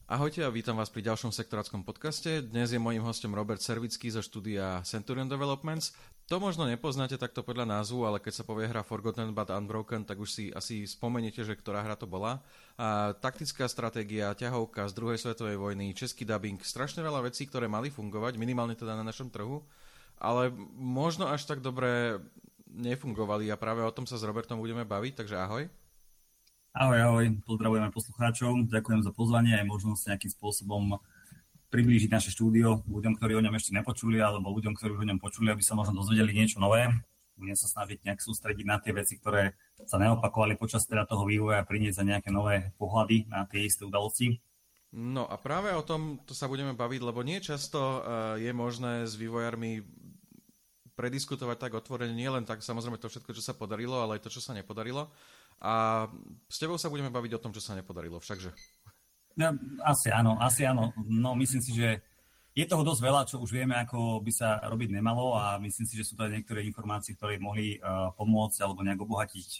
Ahojte a vítam vás pri ďalšom sektoráckom podcaste. Dnes je mojím hostom Robert Servický zo štúdia Centurion Developments. To možno nepoznáte takto podľa názvu, ale keď sa povie hra Forgotten but Unbroken, tak už si asi spomeniete, že ktorá hra to bola. Taktická stratégia, ťahovka z druhej svetovej vojny, český dubbing, strašne veľa vecí, ktoré mali fungovať, minimálne teda na našom trhu, ale možno až tak dobre nefungovali a práve o tom sa s Robertom budeme baviť, takže ahoj. Ahoj, pozdravujeme poslucháčov, ďakujem za pozvanie aj možnosť nejakým spôsobom priblížiť naše štúdio ľuďom, ktorí o ňom ešte nepočuli, alebo ľuďom, ktorí už o ňom počuli, aby sa možno dozvedeli niečo nové. Budem sa snažiť nejak sústrediť na tie veci, ktoré sa neopakovali počas teda toho vývoja a priniesť za nejaké nové pohľady na tie isté udalosti. No a práve o tom to sa budeme baviť, lebo nie často je možné s vývojármi prediskutovať tak otvorene, nie len tak samozrejme to všetko, čo sa podarilo, ale aj to, čo sa nepodarilo. A s tebou sa budeme baviť o tom, čo sa nepodarilo, všakže. No, asi áno. No, myslím si, že je toho dosť veľa, čo už vieme, ako by sa robiť nemalo a myslím si, že sú to aj niektoré informácie, ktoré mohli pomôcť alebo nejak obohatiť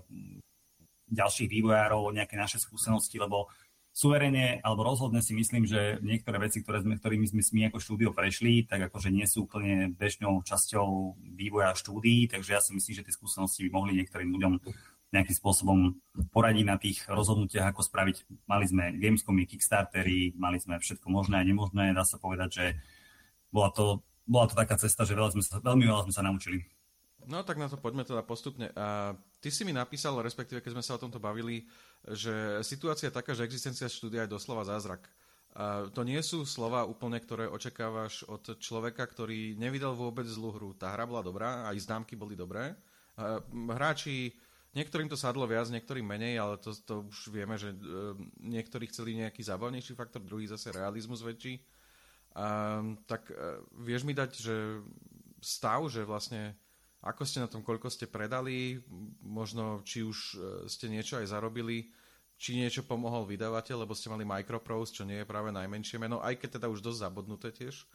ďalších vývojárov o nejaké naše skúsenosti, lebo suverene alebo rozhodne si myslím, že niektoré veci, ktorými sme my ako štúdio prešli, tak akože nie sú úplne bežnou časťou vývoja štúdií, takže ja si myslím, že tie skúsenosti by mohli niektorým ľuďom nejakým spôsobom poradiť na tých rozhodnutiach, ako spraviť. Mali sme Gamescomy, Kickstartery, mali sme všetko možné a nemožné. Dá sa povedať, že bola to taká cesta, že veľmi veľa sme sa naučili. No tak na to poďme teda postupne. A ty si mi napísal, respektíve keď sme sa o tomto bavili, že situácia je taká, že existencia štúdia je doslova zázrak. A to nie sú slova úplne, ktoré očakávaš od človeka, ktorý nevidel vôbec zlú hru. Tá hra bola dobrá, aj známky boli dobré. Hráči, niektorým to sadlo viac, niektorým menej, ale to už vieme, že niektorí chceli nejaký zábavnejší faktor, druhý zase realizmus väčší. Tak vieš mi dať, že stav, že vlastne ako ste na tom, koľko ste predali, možno či už ste niečo aj zarobili, či niečo pomohol vydavateľ, lebo ste mali Microprose, čo nie je práve najmenšie meno, aj keď teda už dosť zabudnuté tiež.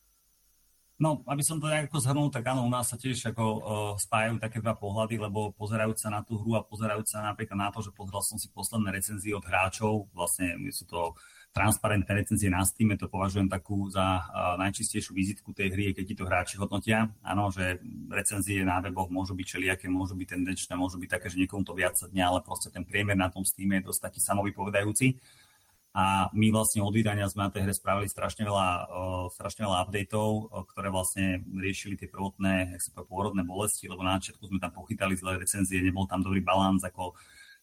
No, aby som to nejako zhrnul, tak áno, u nás sa tiež ako spájajú také dva pohľady, lebo pozerajúc sa na tú hru a pozerajúc sa napríklad na to, že pozeral som si posledné recenzie od hráčov, vlastne sú to transparentné recenzie na Steam, to považujem takú za najčistejšiu vizitku tej hry, keď ti to hráči hodnotia. Áno, že recenzie na weboch môžu byť všelijaké, môžu byť tendenčné, môžu byť také, že niekomu to viac dňa, ale proste ten priemer na tom Steam je dosť taký samovypovedajúci. A my vlastne od vydania sme na tej hre spravili strašne veľa updateov, ktoré vlastne riešili tie prvotné, pôrodné bolesti, lebo na začiatku sme tam pochytali zlé recenzie, nebol tam dobrý balans, ako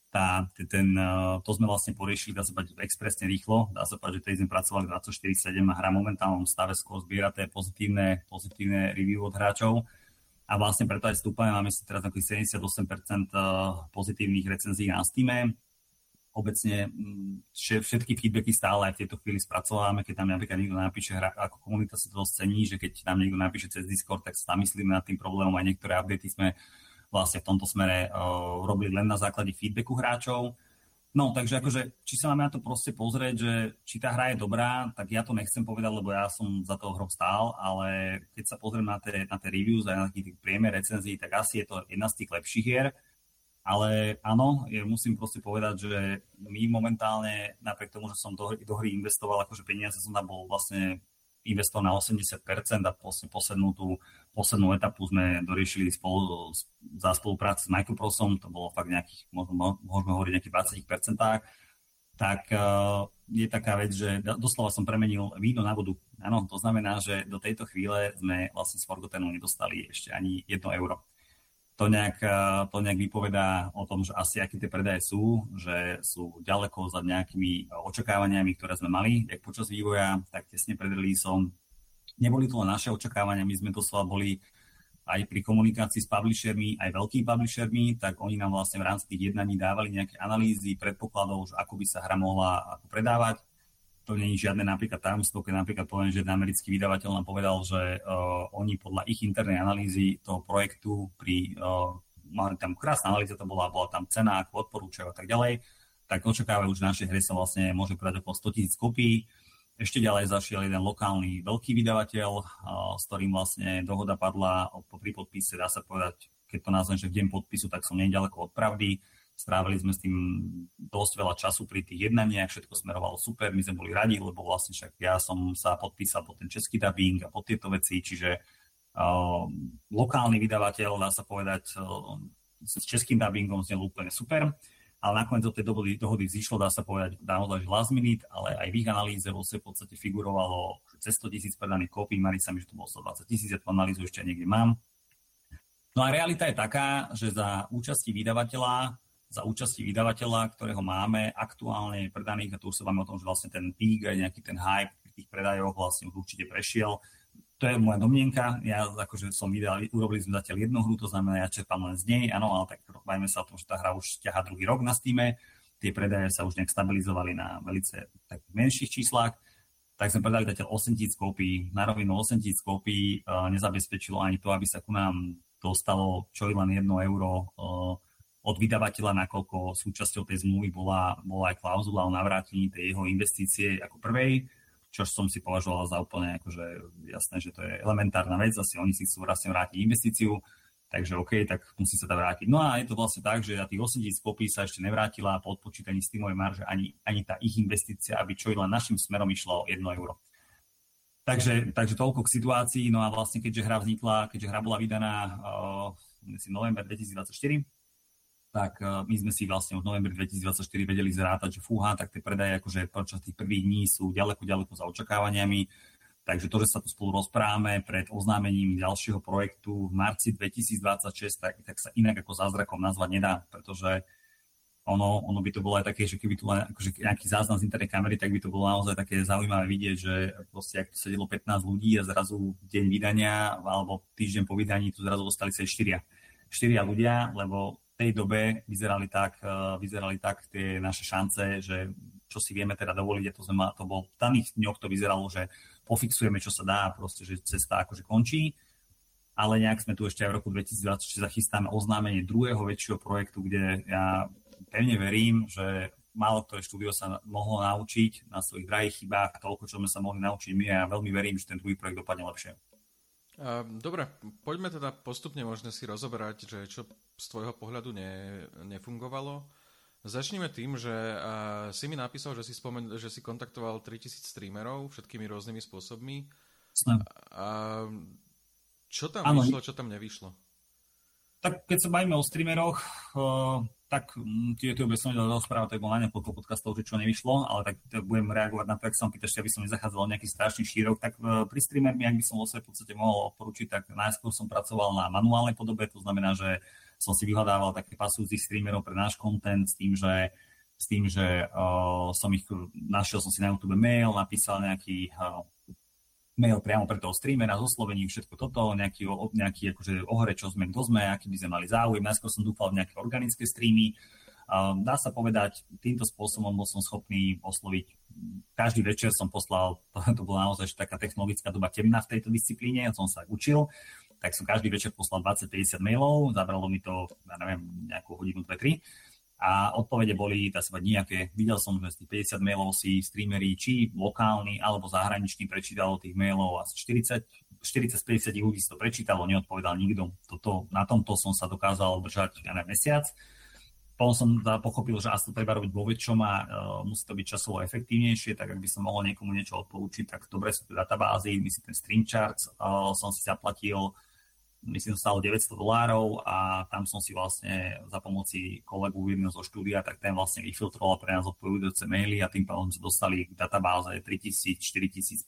to sme vlastne poriešili, dá sa povedať, expresne rýchlo, dá sa povedať, že tej sme pracovali 24/7 a hra v momentálnom stave skôr zbiera tie pozitívne review od hráčov. A vlastne preto aj stúpame, máme si teraz nejakých 78% pozitívnych recenzií na Steame. Obecne všetky feedbacky stále aj v tejto chvíli spracovávame, keď tam napríklad niekto napíše, ako komunita sa to cení, že keď nám niekto napíše cez Discord, tak sa myslíme nad tým problémom, aj niektoré updaty sme vlastne v tomto smere robili len na základe feedbacku hráčov. No, takže akože, či sa máme na to proste pozrieť, že či tá hra je dobrá, tak ja to nechcem povedať, lebo ja som za toho hrou stál, ale keď sa pozriem na tie reviews a na taký priemer recenzií, tak asi je to jedna z tých lepších hier. Ale áno, musím proste povedať, že my momentálne, napriek tomu, že som do hry investoval, akože peniaze som tam bol vlastne investoval na 80% a poslednú etapu sme doriešili za spolupráci s Microprosom, to bolo fakt nejakých, môžeme hovoriť nejakých 20%, tak je taká vec, že doslova som premenil víno na vodu. Áno, to znamená, že do tejto chvíle sme vlastne z Forgottenu nedostali ešte ani 1 euro. To nejak vypovedá o tom, že asi aké tie predaje sú, že sú ďaleko za nejakými očakávaniami, ktoré sme mali, jak počas vývoja, tak tesne pred releaseom. Neboli to len naše očakávania, my sme doslova boli aj pri komunikácii s publishermi, aj veľkými publishermi, tak oni nám vlastne v rámci tých jednaní dávali nejaké analýzy, predpokladov, že ako by sa hra mohla ako predávať. To nie je žiadne napríklad tajomstvo, keď napríklad poviem, že jeden americký vydavateľ nám povedal, že oni podľa ich internej analýzy toho projektu mali tam krásna analýza, to bola tam cena, ako odporúčajú a tak ďalej, tak očakávajú, že našej hre sa vlastne môže predať okolo 100,000 kopií. Ešte ďalej zašiel jeden lokálny veľký vydavateľ, s ktorým vlastne dohoda padla pri podpise, dá sa povedať, keď to nazvem, že v deň podpisu, tak som nedaleko od pravdy, Strávili sme s tým dosť veľa času pri tých jednaniach, všetko smerovalo super, my sme boli radi, lebo vlastne však ja som sa podpísal pod ten český dubbing a pod tieto veci, čiže lokálny vydavateľ, dá sa povedať, s českým dubbingom znel úplne super, ale nakoniec od tej dohody zišlo, dá sa povedať, naozaj last minute, ale aj v ich analýze v podstate figurovalo cez 100 000 predaných kópií, marí sa mi, že to bolo 120 000, ja tú analýzu ešte niekde mám. No a realita je taká, že za účasti vydavateľa, ktorého máme, aktuálne je predaných, a tu už sa máme o tom, že vlastne ten peak, aj nejaký ten hype v tých predajoch vlastne už určite prešiel. To je moja domnienka, ja akože urobili sme zatiaľ jednu hru, to znamená, ja čerpám len z nej, áno, ale tak bavíme sa o tom, že tá hra už ťahá druhý rok na Steame, tie predaje sa už nejak stabilizovali na velice takých menších číslach, tak sme predali zatiaľ 8 000 kópií, na rovinu 8 000 kópií nezabezpečilo ani to, aby sa ku nám dostalo čo i len 1 euro od vydavateľa, nakoľko súčasťou tej zmluvy bola aj klauzula o navrátení tej jeho investície ako prvej, čo som si považoval za úplne akože jasné, že to je elementárna vec, asi oni si chcú vlastne vrátiť investíciu, takže OK, tak musí sa to vrátiť. No a je to vlastne tak, že tých 8 000 kópií sa ešte nevrátila po odpočítaní Steamovej marže ani tá ich investícia, aby čo i len našim smerom išlo 1 euro. Takže toľko k situácii, no a vlastne keďže hra bola vydaná november 2024, tak my sme si vlastne od novembra 2024 vedeli zrátať, že fúha, tak tie predaje akože počas tých prvých dní sú ďaleko za očakávaniami. Takže to, že sa tu spolu rozprávame pred oznámením ďalšieho projektu v marci 2026, tak sa inak ako zázrakom nazvať nedá, pretože ono by to bolo aj také, že keby tu len akože nejaký záznam z internej kamery, tak by to bolo naozaj také zaujímavé vidieť, že proste ak tu sedelo 15 ľudí a zrazu deň vydania alebo týždeň po vydaní tu zrazu ostali sa 4 ľudia, lebo v tej dobe vyzerali tak tie naše šance, že čo si vieme teda dovoliť, to bolo v daných dňoch to vyzeralo, že pofixujeme, čo sa dá, proste, že cesta akože končí, ale nejak sme tu ešte aj v roku 2026 zachystáme oznámenie druhého väčšieho projektu, kde ja pevne verím, že málo ktoré štúdio sa mohlo naučiť na svojich drahých chybách, toľko, čo sme sa mohli naučiť my, a ja veľmi verím, že ten druhý projekt dopadne lepšie. Dobre, poďme teda postupne možno si rozoberať, že čo z tvojho pohľadu nefungovalo. Začneme tým, že si mi napísal, že si kontaktoval 3000 streamerov všetkými rôznymi spôsobmi. Čo tam vyšlo, čo tam nevyšlo? Tak keď sa bavíme o streameroch, tak tu by som vedel rozprávať, tak bol na niekoľko podcastov, že čo nevyšlo, ale tak budem reagovať na to, ak sa pýtaš, aby som nezachádzal nejaký strašný šírok. Tak pri streamermi, ak by som vo svojej podstate mohol odporučiť, tak najskôr som pracoval na manuálnej podobe, to znamená, že som si vyhľadával také pasujúcich streamerov pre náš content s tým, že našiel som si na YouTube mail, napísal nejaký mail priamo pre toho streamera, s oslovením, všetko toto, nejaký akože ohore, čo sme, kto sme, aký by sme mali záujem. Najskôr som dúfal v nejaké organické streamy. Dá sa povedať, týmto spôsobom bol som schopný osloviť. Každý večer som poslal, to bola naozaj taká technologická doba temná v tejto disciplíne, som sa učil, tak som každý večer poslal 20-50 mailov, zabralo mi to, ja neviem, nejakú hodinu, 2-3. A odpovede boli, dá sa povedať, nejaké. Videl som, že z tých 50 mailov si streameri, či lokálni, alebo zahraniční, prečítalo tých mailov asi 40-50 ľudí si to prečítalo, neodpovedal nikto. Na tomto som sa dokázal držať mesiac. Potom som pochopil, že asi to treba robiť vo väčšom a musí to byť časovo efektívnejšie, tak ak by som mohol niekomu niečo odporučiť, tak dobre sú tie databázy, myslím ten Streamcharts, som si zaplatil, myslím, stálo $900 a tam som si vlastne za pomoci kolegu jedného zo štúdia, tak ten vlastne vyfiltroval pre nás odpovedujúce maily a tým pádom sa dostali k databáze 3000, 4000,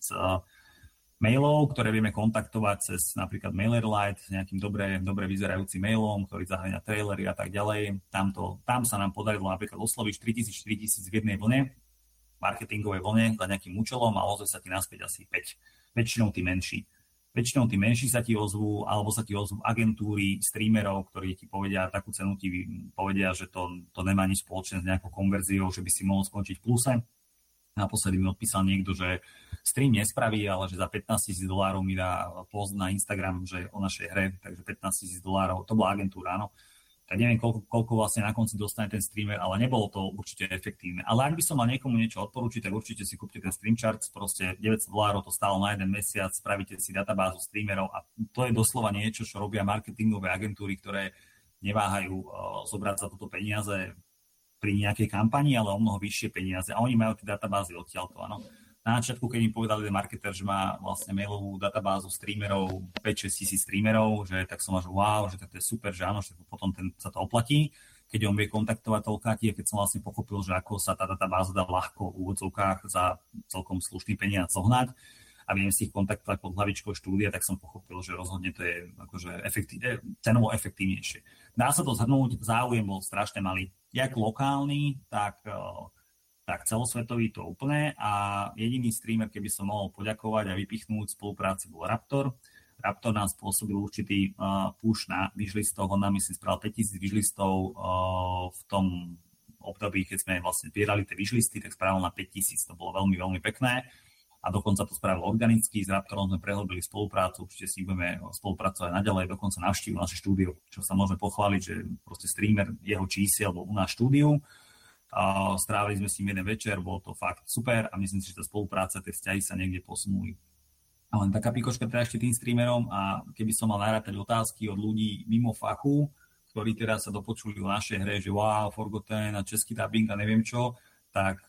5000 mailov, ktoré vieme kontaktovať cez napríklad MailerLite s nejakým dobre vyzerajúcim mailom, ktorý zahrania trailery a tak ďalej. Tam sa nám podarilo napríklad osloviť 4000 v jednej vlne, marketingovej vlne za nejakým účelom a ozve sa ti naspäť asi 5. Väčšinou tí menší sa ti ozvú, alebo sa ti ozvú agentúry, streamerov, ktorí ti povedia, takú cenu ti povedia, že to nemá nič spoločné s nejakou konverziou, že by si mohol skončiť v pluse. Naposledy mi odpísal niekto, že stream nespraví, ale že za $15,000 mi dá post na Instagram, že o našej hre, takže $15,000, to bola agentúra, áno. Tak neviem, koľko vlastne na konci dostane ten streamer, ale nebolo to určite efektívne. Ale ak by som mal niekomu niečo odporúčiť, tak určite si kúpte ten Streamcharts, proste $900 to stálo na jeden mesiac, spravíte si databázu streamerov a to je doslova niečo, čo robia marketingové agentúry, ktoré neváhajú zobrať za toto peniaze pri nejakej kampani, ale o mnoho vyššie peniaze. A oni majú tie databázy odtiaľto, áno. Na začiatku, keď im povedal ten marketer, že má vlastne mailovú databázu streamerov, 5-6 tisíc streamerov, že tak som že wow, že to je super, že áno, že potom sa to oplatí, keď on vie kontaktovať toľkátí, a keď som vlastne pochopil, že ako sa tá databáza dá ľahko v úvodzovkách za celkom slušný peniaz zohnať a viem si ich kontaktovať pod hlavičkou štúdia, tak som pochopil, že rozhodne to je akože cenovo efektívnejšie. Dá sa to zhrnúť, záujem bol strašne malý, jak lokálny, tak celosvetový to úplne, a jediný streamer, keby som mohol poďakovať a vypichnúť spolupráci, bol Raptor. Raptor nám spôsobil určitý push na wishlistov, on nám myslím spravil 5000 wishlistov v tom období, keď sme vlastne zbierali tie wishlisty, tak spravil na 5000, to bolo veľmi, veľmi pekné a dokonca to spravil organicky, s Raptorom sme prehlbili spoluprácu, určite si budeme spolupracovať naďalej, dokonca navštívil naše štúdio, čo sa môžeme pochváliť, že proste streamer jeho čísiel bol u nás štúdiu. Strávili sme s ním jeden večer, bolo to fakt super a myslím si, že tá spolupráca, tie vzťahy sa niekde posunuli. A len taká pikoška teda ešte tým streamerom, a keby som mal narátať otázky od ľudí mimo fachu, ktorí teraz sa dopočuli o našej hre, že wow, Forgotten a český dubbing a neviem čo, tak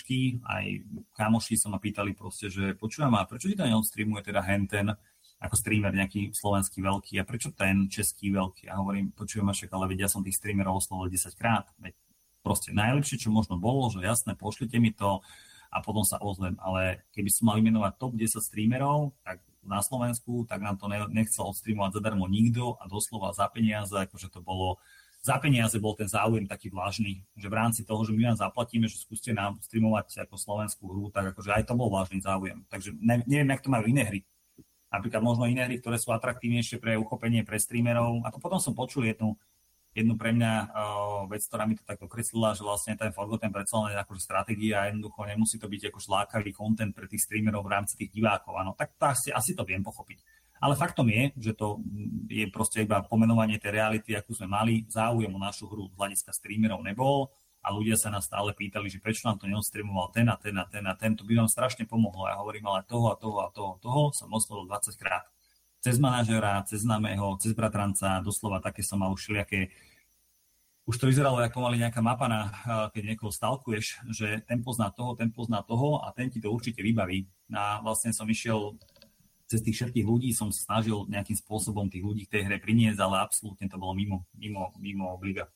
kamoši sa ma pýtali proste, že počujem, a prečo ti to neodstreamuje teda henten ako streamer nejaký slovenský veľký a prečo ten český veľký? A hovorím, počujem, ale vedia, som tých streamerov oslovil 10 krát, veď proste najlepšie, čo možno bolo, že jasné, pošlite mi to a potom sa ozvem. Ale keby som mal vymenovať top 10 streamerov, tak na Slovensku, tak nám to nechcel odstreamovať zadarmo nikto a doslova za peniaze, akože to bolo, za peniaze bol ten záujem taký vážny, že v rámci toho, že my vám zaplatíme, že skúste nám streamovať ako slovenskú hru, tak akože aj to bol vážny záujem. Takže neviem, jak to majú iné hry. Napríklad možno iné hry, ktoré sú atraktívnejšie pre uchopenie pre streamerov. A to potom som počul jednu pre mňa vec, ktorá mi to takto kreslila, že vlastne ten Forgotten predsa len je akože stratégia a jednoducho nemusí to byť akože lákavý content pre tých streamerov v rámci tých divákov. Áno, tak to asi to viem pochopiť. Ale faktom je, že to je proste iba pomenovanie tej reality, akú sme mali. Záujem o našu hru z hľadiska streamerov nebol a ľudia sa nás stále pýtali, že prečo nám to neodstreamoval ten a ten a ten a ten. To by vám strašne pomohlo. Ja hovorím, ale toho som oslovil 20 krát. Cez manažera, cez známeho, cez bratranca, doslova také som mal všelijaké. Už to vyzeralo ako mali nejaká mapa, keď niekoho stalkuješ, že ten pozná toho a ten ti to určite vybaví. A vlastne som išiel cez tých všetkých ľudí, som snažil nejakým spôsobom tých ľudí k tej hre priniesť, ale absolútne to bolo mimo obliga.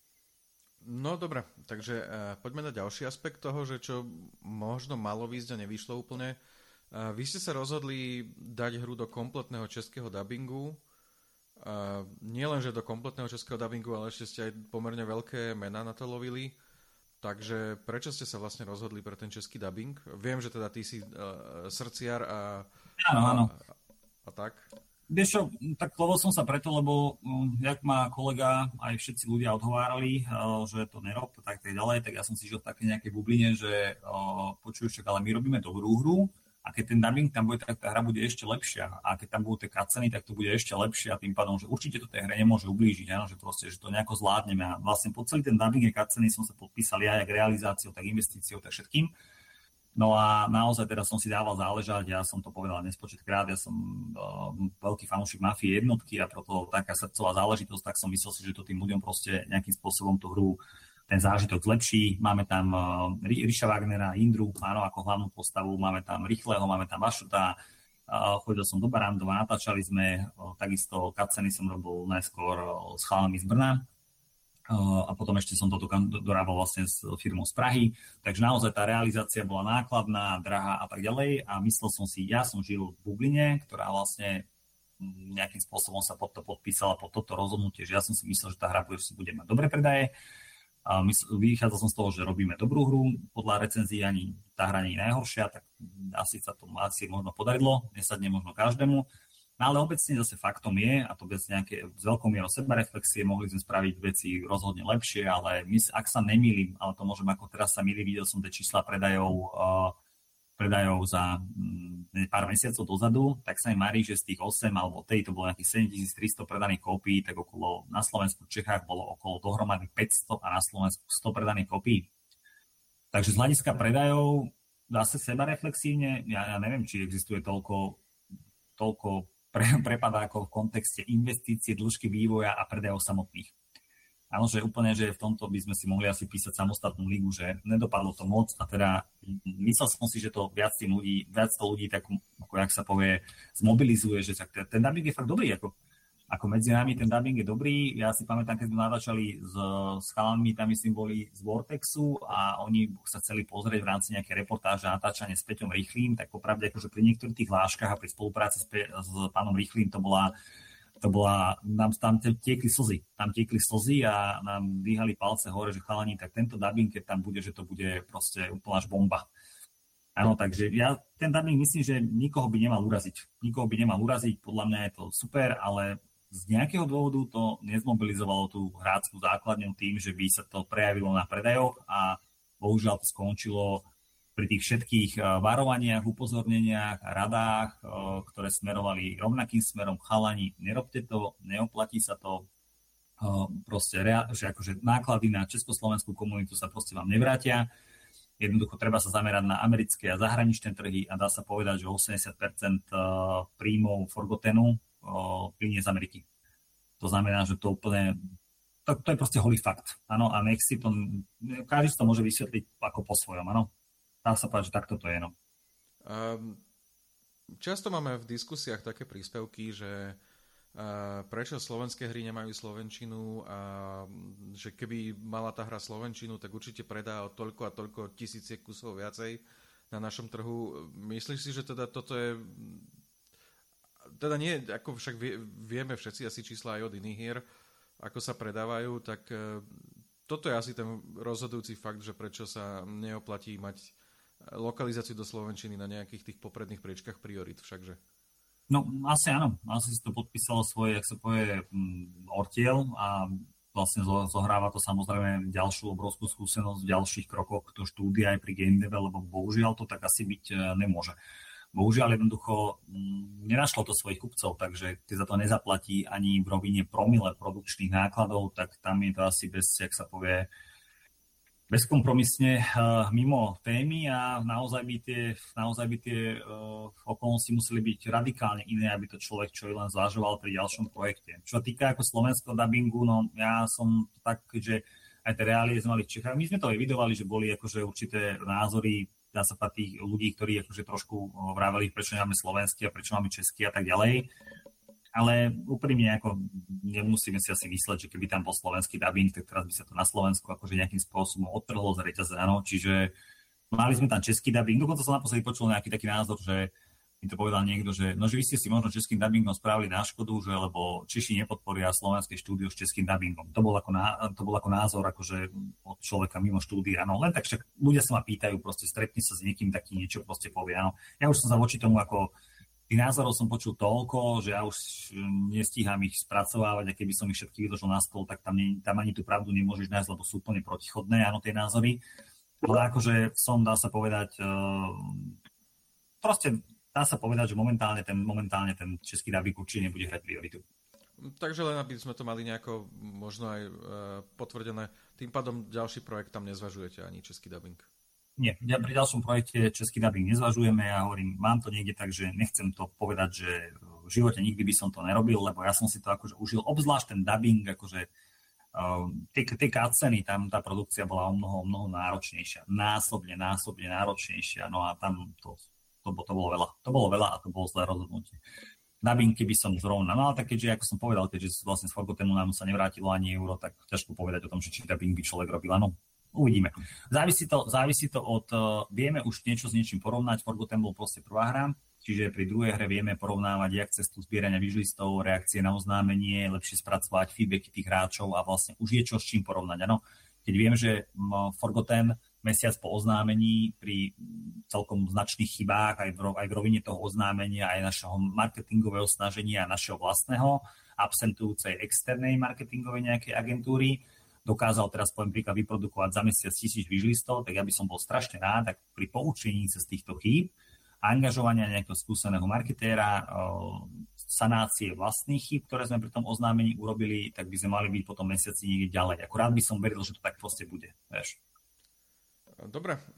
No dobre, takže poďme na ďalší aspekt toho, že čo možno malo výjsť a nevyšlo úplne. Vy ste sa rozhodli dať hru do kompletného českého dabingu. Nie len, že do kompletného českého dabingu, ale ešte ste aj pomerne veľké mená na to lovili. Takže prečo ste sa vlastne rozhodli pre ten český dubbing? Viem, že teda ty si srdciar a tak. Vieš čo, tak lovil som sa preto, lebo jak ma kolega aj všetci ľudia odhovárali, že to nerob, tak ďalej, tak ja som si žil v také nejakej bubline, že počuješ, ale my robíme dobrú hru, a keď ten dubbing tam bude, tak tá hra bude ešte lepšia. A keď tam budú tie cutsceny, tak to bude ešte lepšie a tým pádom, že určite to tej hre nemôže ublížiť, áno, že proste, že to nejako zvládneme. A vlastne po celý ten dubbing a cutsceny som sa podpísal ja, jak realizáciou, tak investíciou, tak všetkým. No a naozaj teda som si dával záležať, ja som to povedal nespočetkrát, ja som veľký fanúšik Mafie jednotky a preto taká srdcová záležitosť, tak som myslel si, že to tým ľuďom proste nejakým spôsobom tú hru ten zážitok zlepší. Máme tam Ríša Wagnera, Indru, áno, ako hlavnú postavu, máme tam Rýchleho, máme tam Vašuta, chodil som do Barandova, natáčali sme, takisto cutsceny som robil najskôr s chalami z Brna a potom ešte som to dorábal vlastne s firmou z Prahy, takže naozaj tá realizácia bola nákladná, drahá a tak ďalej a myslel som si, ja som žil v bubline, ktorá vlastne nejakým spôsobom sa pod to podpísala, pod toto rozhodnutie, že ja som si myslel, že tá hra bude mať dobré predaje. A vychádzal som z toho, že robíme dobrú hru, podľa recenzií ani tá hra nie je najhoršia, tak asi sa to možno podarilo, nesadne možno každému. No ale obecne zase faktom je, a to bez nejaké s veľkou mierou sebareflexie, mohli sme spraviť veci rozhodne lepšie, ale ak sa nemýlim, ale to môžem ako teraz sa mýlim, videl som tie čísla predajov za pár mesiacov dozadu, tak sa mi marí, že z tých 8 alebo tej to bolo nejakých 7300 predaných kópií, tak okolo na Slovensku, v Čechách bolo okolo dohromady 500 a na Slovensku 100 predaných kópií. Takže z hľadiska predajov zase sebareflexívne, ja neviem, či existuje toľko prepadákov v kontexte investície, dĺžky vývoja a predajov samotných. Áno, že úplne, že v tomto by sme si mohli asi písať samostatnú ligu, že nedopadlo to moc a teda myslel som si, že to viac to ľudí tak, ako jak sa povie, zmobilizuje, že ten dubbing je fakt dobrý, ako medzi nami ten dubbing je dobrý. Ja si pamätám, keď sme natáčali s chalanmi, tam myslím boli z Vortexu a oni sa chceli pozrieť v rámci nejaké reportáže a natáčanie s Peťom Rýchlým, tak popravde akože pri niektorých tých hláškach a pri spolupráci s pánom Rýchlým to bola nám tam tiekli slzy a nám dvíhali palce hore, že chalani, tak tento dubbing, keď tam bude, že to bude proste úplná bomba. Áno, takže ja ten dubbing myslím, že nikoho by nemal uraziť. Podľa mňa je to super, ale z nejakého dôvodu to nezmobilizovalo tú hráčskú základňu tým, že by sa to prejavilo na predajoch a bohužiaľ to skončilo pri tých všetkých varovaniach, upozorneniach a radách, ktoré smerovali rovnakým smerom, chalani, nerobte to, neoplatí sa to, proste, že akože náklady na československú komunitu sa proste vám nevrátia. Jednoducho treba sa zamerať na americké a zahraničné trhy a dá sa povedať, že 80% príjmov Forgotenu plynie z Ameriky. To znamená, že to úplne to je proste holý fakt. Áno, a nech si to, každý si to môže vysvetliť ako po svojom, áno. Dá sa povedať, že takto to je, no. Často máme v diskusiách také príspevky, že prečo slovenské hry nemajú slovenčinu a že keby mala tá hra slovenčinu, tak určite predá o toľko a toľko tisíciek kusov viacej na našom trhu. Myslíš si, že teda toto je... Teda nie, ako však vieme všetci asi čísla aj od iných hier, ako sa predávajú, tak toto je asi ten rozhodujúci fakt, že prečo sa neoplatí mať lokalizáciu do slovenčiny na nejakých tých popredných priečkách priorit všakže. No, asi áno. Asi si to podpísalo svoje, jak sa povie, ortiel a vlastne zohráva to samozrejme ďalšiu obrovskú skúsenosť v ďalších krokoch to štúdia aj pri game deve, lebo bohužiaľ to tak asi byť nemôže. Bohužiaľ jednoducho nenašlo to svojich kupcov, takže keď za to nezaplatí ani v rovine promile produkčných nákladov, tak tam je to asi jak sa povie, bezkompromisne mimo témy a naozaj by tie okolnosti museli byť radikálne iné, aby to človek čo len zvažoval pri ďalšom projekte. Čo sa týka ako slovenského dubbingu, no ja som tak, že aj tie reálie sme mali v Čechách. My sme to evidovali, že boli akože určité názory, dá sa povedať tých ľudí, ktorí akože trošku vraveli, prečo nemáme slovenský a prečo máme český a tak ďalej. Ale úprimne ako nemusíme si asi mysleť, že keby tam bol slovenský dubbing, tak teraz by sa to na Slovensku akože nejakým spôsobom odtrhlo z reťaze, áno. Čiže mali sme tam český dubbing. Dokonca som naposledy počul nejaký taký názor, že mi to povedal niekto, že no, že vy ste si možno českým dubbingom spravili na škodu, že lebo Češi nepodporia slovenské štúdio s českým dubbingom. To bol ako názor akože od človeka mimo štúdia. No len tak však ľudia sa ma pýtajú, proste stretni sa s niekým, taký niečo proste povie. Áno. Ja už som sa voči tomu ako tých názorov som počul toľko, že ja už nestíham ich spracovávať a keby som ich všetky vyložil na stôl, tak tam ani tú pravdu nemôžeš nájsť, lebo sú úplne protichodné, áno, tie názory. Ale akože dá sa povedať, proste dá sa povedať, že momentálne ten český dubbing určite nebude hrať prioritu. Takže len aby sme to mali nejako možno aj potvrdené. Tým pádom ďalší projekt tam nezvažujete ani český dubbing. Nie, pri ďalšom projekte český dubbing nezvažujeme. Ja hovorím, mám to niekde tak, že nechcem to povedať, že v živote nikdy by som to nerobil, lebo ja som si to akože užil, obzvlášť ten dubbing, akože tie cutsceny, tam tá produkcia bola o mnoho náročnejšia, násobne náročnejšia, no a tam to bolo veľa. To bolo veľa a to bolo zlé rozhodnutie. Dubbing, keby som zrovna, no ale tak keďže, ako som povedal, keďže vlastne z Forgotenu nám sa nevrátilo ani euro, tak ťažko povedať o tom, že či dubbing by človek robil, áno. Uvidíme. Závisí to od... Vieme už niečo s niečím porovnať. Forgotten bol proste prvá hra, čiže pri druhej hre vieme porovnávať jak cestu zbierania wishlistov, reakcie na oznámenie, lepšie spracovať feedbacky tých hráčov a vlastne už je čo s čím porovnať. Ano? Keď viem, že Forgotten mesiac po oznámení pri celkom značných chybách aj v rovine toho oznámenia, aj našeho marketingového snaženia a našeho vlastného, absentujúcej externej marketingovej nejakej agentúry, dokázal teraz, poviem príklad, vyprodukovať za mesiac 1000 wishlistov, tak ja by som bol strašne rád, tak pri poučení sa z týchto chýb, angažovania nejakého skúseného marketéra, sanácie vlastných chýb, ktoré sme pri tom oznámení urobili, tak by sme mali byť potom mesiaci niekde ďalej. Akurát by som veril, že to tak proste bude. Vieš. Dobre,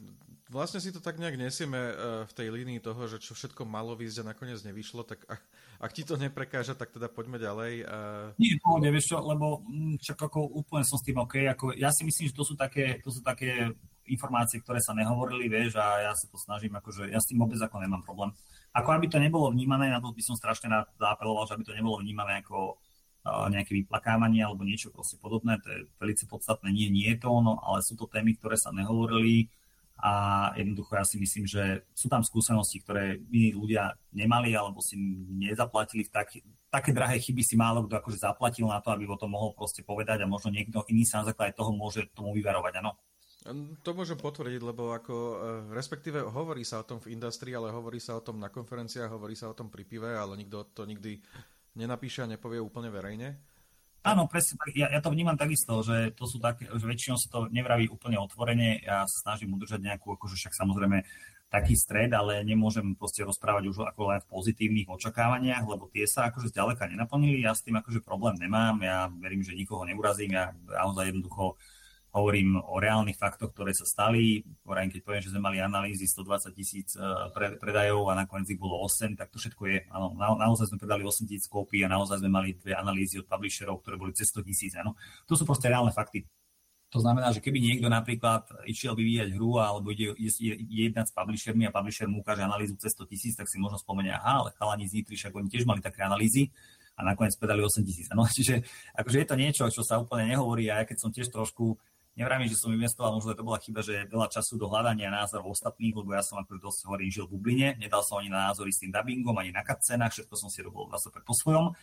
vlastne si to tak nejak nesieme v tej línii toho, že čo všetko malo výjsť a nakoniec nevyšlo, tak ak ti to neprekáža, tak teda poďme ďalej. Nie, pohode, vieš čo, lebo čak ako úplne som s tým OK. Ako, ja si myslím, že to sú také informácie, ktoré sa nehovorili, vieš, a ja sa to snažím, akože ja s tým vôbec ako nemám problém. Ako aby to nebolo vnímané, na to by som strašne zaapeloval, že aby to nebolo vnímané ako nejaké vyplakávanie alebo niečo proste podobné, to je veľmi podstatné, nie je to ono, ale sú to témy, ktoré sa nehovorili a jednoducho ja si myslím, že sú tam skúsenosti, ktoré iní ľudia nemali alebo si nezaplatili také drahé chyby si málo kto akože zaplatil na to, aby o tom mohol proste povedať a možno niekto iný sa na základe toho môže tomu vyvarovať, áno. To môžem potvrdiť, lebo respektíve hovorí sa o tom v industrii, ale hovorí sa o tom na konferenciách, hovorí sa o tom pri pive, ale nikto to nikdy nenapíše a nepovie úplne verejne. Áno, presne tak. Ja to vnímam takisto, že to sú také, že väčšinou sa to nevraví úplne otvorene. Ja sa snažím udržať nejakú, akože však samozrejme taký stred, ale nemôžem proste rozprávať už ako len v pozitívnych očakávaniach, lebo tie sa akože zďaleka nenaplnili. Ja s tým akože problém nemám. Ja verím, že nikoho neurazím. Ja naozaj jednoducho hovorím o reálnych faktoch, ktoré sa stali. Keď poviem, že sme mali analýzy 120 000 predajov a nakoniec ich bolo 8, tak to všetko je. Áno, naozaj sme predali 8 000 kópií a naozaj sme mali 2 analýzy od publisherov, ktoré boli cez 100 000. Áno. To sú proste reálne fakty. To znamená, že keby niekto napríklad išiel vyvíjať hru alebo ide jednať s publishermi a publisher mu ukáže analýzu cez 100 000, tak si možno spomenie, aha, ale chalani z Nitry, však oni tiež mali také analýzy a nakoniec predali 8 000. No, čiže akože je to niečo, čo sa úplne nehovorí a ja keď som tiež trošku nevravím, že som investoval, možno to bola chyba, že veľa času do hľadania názorov ostatných, lebo ja som akože dosť hovorím, žil v bubline, nedal som ani na názory s tým dubbingom, ani na cutscenách, všetko som si robil zase po svojom.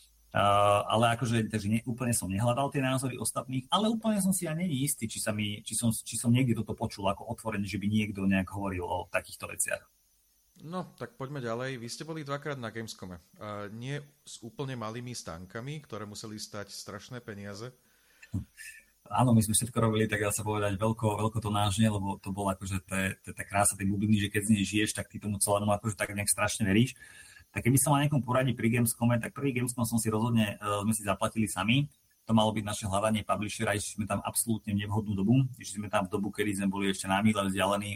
Ale akože takže úplne som nehľadal tie názory ostatných, ale úplne som si aj není istý, či som niekde toto počul ako otvorene, že by niekto nejak hovoril o takýchto veciach. No, tak poďme ďalej. Vy ste boli 2-krát na Gamescome. Nie s úplne malými stánkami, ktoré museli stať strašné peniaze. Áno, my sme všetko robili, tak dá sa povedať, veľko to nážne, lebo to bolo akože tá krása tej bubliny, že keď z nej žiješ, tak ty tomu celému akože tak nejak strašne veríš. Tak keby som mal nejakom poradiť pri Gamescome, tak prvý Gamescom sme si zaplatili sami. To malo byť naše hľadanie publishera, išli sme tam absolútne v nevhodnú dobu. Išli sme tam v dobu, kedy sme boli ešte na míle vzdialení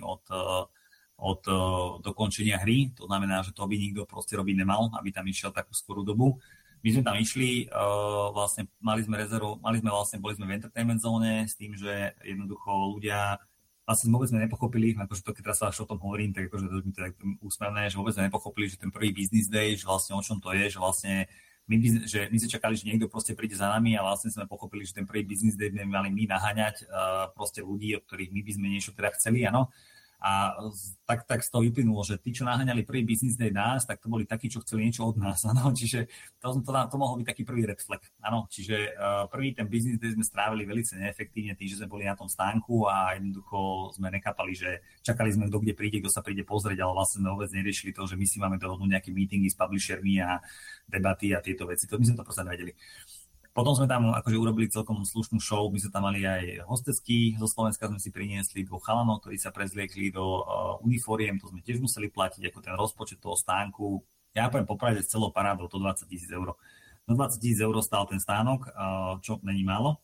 od dokončenia hry. To znamená, že to by nikto proste robiť nemal, aby tam išiel takú skorú dobu. My sme tam išli, vlastne boli sme v entertainment zóne s tým, že jednoducho ľudia vlastne vôbec sme nepochopili, akože to keď teraz sa o tom hovorím, tak akože to je tak úsmevné, že vôbec sme nepochopili, že ten prvý business day, že vlastne o čom to je, že vlastne my sme čakali, že niekto proste príde za nami a vlastne sme pochopili, že ten prvý business day by mali my naháňať proste ľudí, od ktorých my by sme niečo teda chceli, áno. A tak z toho vyplynulo, že tí, čo naháňali prvý business day nás, tak to boli takí, čo chceli niečo od nás. Áno? Čiže to mohol byť taký prvý red flag. Áno? Čiže prvý ten business day sme strávili veľmi neefektívne tým, že sme boli na tom stánku a jednoducho sme nekapali, že čakali sme, kto kde príde, kto sa príde pozrieť, ale vlastne sme vôbec neriešili to, že my si máme dohodnúť nejaké meetingy s publishermi a debaty a tieto veci. To my sme to proste nevedeli. Potom sme tam akože urobili celkom slušnú show, my sme tam mali aj hostesky, zo Slovenska sme si priniesli 2 chalanov, ktorí sa prezliekli do uniforiem, to sme tiež museli platiť, ako ten rozpočet toho stánku. Ja poviem popravde s celou parádou to 20 000 eur. No 20 000 eur stál ten stánok, čo není málo,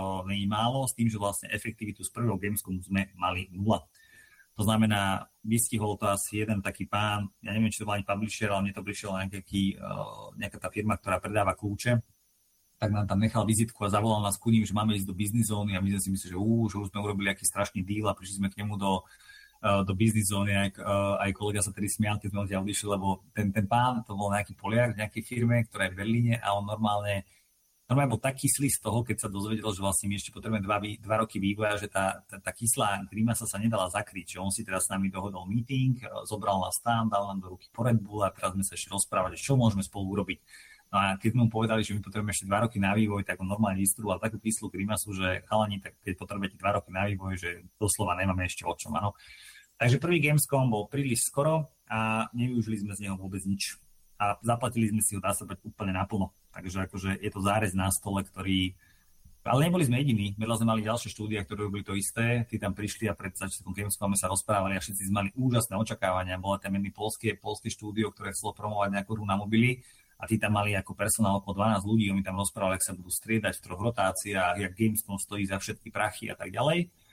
s tým, že vlastne efektivitu z prvého Gamescomu sme mali 0. To znamená, vystihol to asi jeden taký pán, ja neviem, či to bol ani publisher, ale mne to prišiel nejaká tá firma, ktorá predáva kľúče, tak nám tam nechal vizitku a zavolal nás ku ním, že máme ísť do business zóny a my sme si mysleli, že už sme urobili aký strašný deal a prišli sme k nemu do business zóny. Aj kolega sa tedy smial, keď sme odtiaľ odišli, lebo ten pán, to bol nejaký Poliak v nejakej firme, ktorá je v Berlíne a on normálne bol tak kyslý z toho, keď sa dozvedel, že vlastne my ešte potrebujeme 2 roky vývoja, že tá kyslá grimasa sa nedala zakryť. Že on si teraz s nami dohodol meeting, zobral nás tam, dal nám do ruky Red Bull a teraz sme sa ešte rozprávali, čo môžeme spolu urobiť. No a keď sme mu povedali, že my potrebujeme ešte 2 roky na vývoj, tak on normálne vystrúval takú kyslú grimasu, že chalani, tak keď potrebujete 2 roky na vývoj, že doslova nemáme ešte o čom, áno. Takže prvý Gamescom bol príliš skoro a nevyužili sme z neho vôbec nič. A zaplatili sme si ho, dá sa povedať, úplne naplno. Takže akože je to zárez na stole, ktorý... Ale neboli sme jediní, vedľa sme mali ďalšie štúdia, ktoré robili to isté. Tí tam prišli a pred začiatkom Gamescomu sa rozprávali a všetci sme mali úžasné očakávania. Bola tam jedný polské štúdio, ktoré chcelo promovať nejakú hru na mobily. A tí tam mali ako personál okolo 12 ľudí, oni tam rozprávali, ak sa budú striedať v 3 rotáciách, jak Gamescom stojí za všetky prachy a tak ďalej.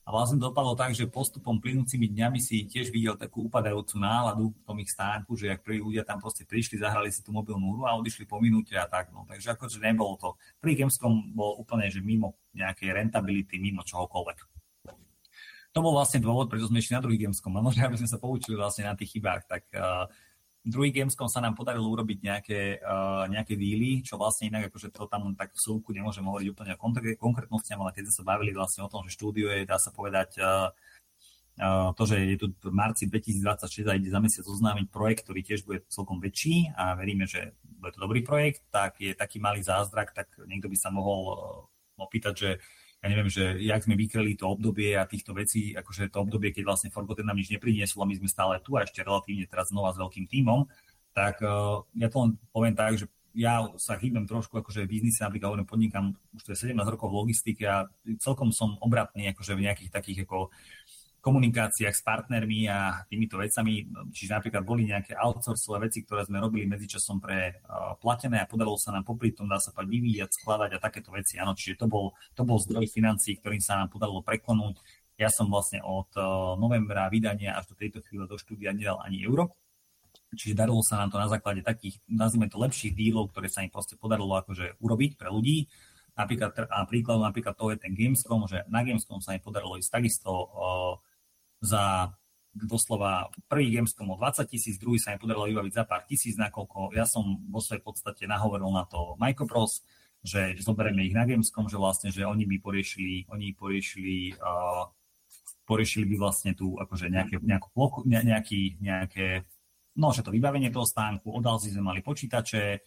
A vlastne dopadlo tak, že postupom plynúcimi dňami si tiež videl takú upadajúcu náladu v tom ich stánku, že ak prví ľudia tam proste prišli, zahrali si tú mobilnú hru a odišli po minúte a tak. No. Takže akože nebolo to. Prvý Gamescom bol úplne, že mimo nejakej rentability, mimo čohokoľvek. To bol vlastne dôvod, prečo sme išli na druhý Gamescom. A možno, aby sme sa poučili vlastne na tých chybách, tak druhý Gamescom sa nám podarilo urobiť nejaké díly, čo vlastne inak akože to tam tak v súvku nemôžem hovoriť úplne o konkrétnostiam, ale keď sme sa bavili vlastne o tom, že štúdio je, dá sa povedať, to, že je tu v marci 2026 a ide za mesiac oznámiť projekt, ktorý tiež bude celkom väčší a veríme, že bude to dobrý projekt, tak je taký malý zázrak, tak niekto by sa mohol opýtať, že ja neviem, že jak sme vykreli to obdobie a týchto vecí, akože to obdobie, keď vlastne Forgotten nám nič neprinieslo, my sme stále tu a ešte relatívne teraz znova s veľkým tímom, tak ja to len poviem tak, že ja sa chýbem trošku akože v biznise, napríklad hovorím, podnikám už to je 17 rokov v logistike a celkom som obratný akože v nejakých takých ako komunikáciách s partnermi a týmito vecami. Čiže napríklad boli nejaké outsourcové veci, ktoré sme robili medzičasom pre platené a podarilo sa nám popri tom, dá sa povedať, vyvíjať, skladať a takéto veci. Áno, čiže to bol zdroj financií, ktorým sa nám podarilo preklonúť. Ja som vlastne od novembra vydania až do tejto chvíle do štúdia nedal ani euro. Čiže darilo sa nám to na základe takých, nazvime to, lepších dílov, ktoré sa im proste podarilo akože urobiť pre ľudí. Napríklad to je ten Gamescom, že na Gamescom sa im podarilo ísť takisto za doslova prvý Gamescom o 20 000, druhý sa mi podarilo vybaviť za pár tisíc, nakoľko ja som vo svojej podstate nahovoril na to Micropros, že zoberieme ich na Gamescom, že vlastne, že oni poriešili by vlastne tu akože nejakú plochu, nejaké, no že to vybavenie toho stánku, od Alzy sme mali počítače,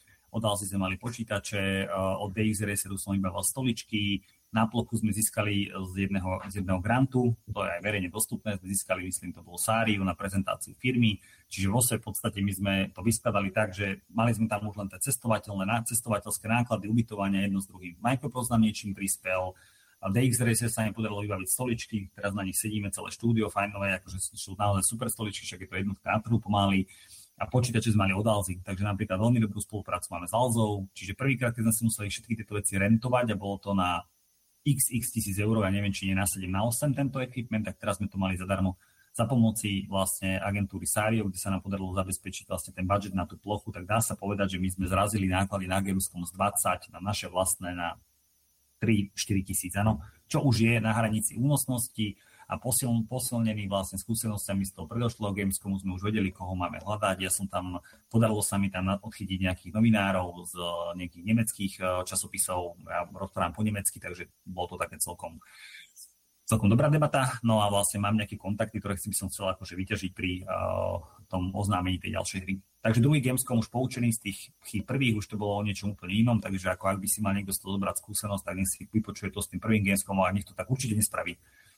od DX Raceru som vybavil stoličky, na plochu sme získali z jedného grantu, to je aj verejne dostupné, sme získali, myslím, to bol Sáriu na prezentáciu firmy, čiže vo svojej podstate my sme to vyskladali tak, že mali sme tam už len tie cestovateľské náklady, ubytovania jedno s druhým. Micropros nám niečím prispel, DX Racer sa im podarilo vybaviť stoličky, teraz na nich sedíme celé štúdio, fajnové, akože sú naozaj super stoličky, však je to jednotka na trhu pomaly. A počítače sme mali od Alzy, takže napríklad veľmi dobrú spoluprácu máme s Alzou, čiže prvýkrát, keď sme si museli všetky tieto veci rentovať a bolo to na x tisíc eur, ja neviem, či na 7, na 8 tento equipment, tak teraz sme to mali zadarmo za pomoci vlastne agentúry Sario, kde sa nám podarilo zabezpečiť vlastne ten budget na tú plochu, tak dá sa povedať, že my sme zrazili náklady na Gamescom z 20 na naše vlastné na 3-4 tisíc, áno, čo už je na hranici únosnosti a posilnený vlastne skúsenosťami z toho predošlého Gamescomu sme už vedeli, koho máme hľadať. Podarilo sa mi tam odchytiť nejakých novinárov z nejakých nemeckých časopisov, ja rozprávam po nemecky, takže bolo to také celkom dobrá debata. No a vlastne mám nejaké kontakty, ktoré by som chcel akože vyťažiť pri tom oznámení tej ďalšej hry. Takže druhý Gamescom už poučený z tých chýb prvých, už to bolo o niečom úplne inom, takže ako ak by si mal niekto z toho zobrať skúsenosť, tak nech si vypočuje to s tým prvým Gamescomom a nech to tak určite nespraví.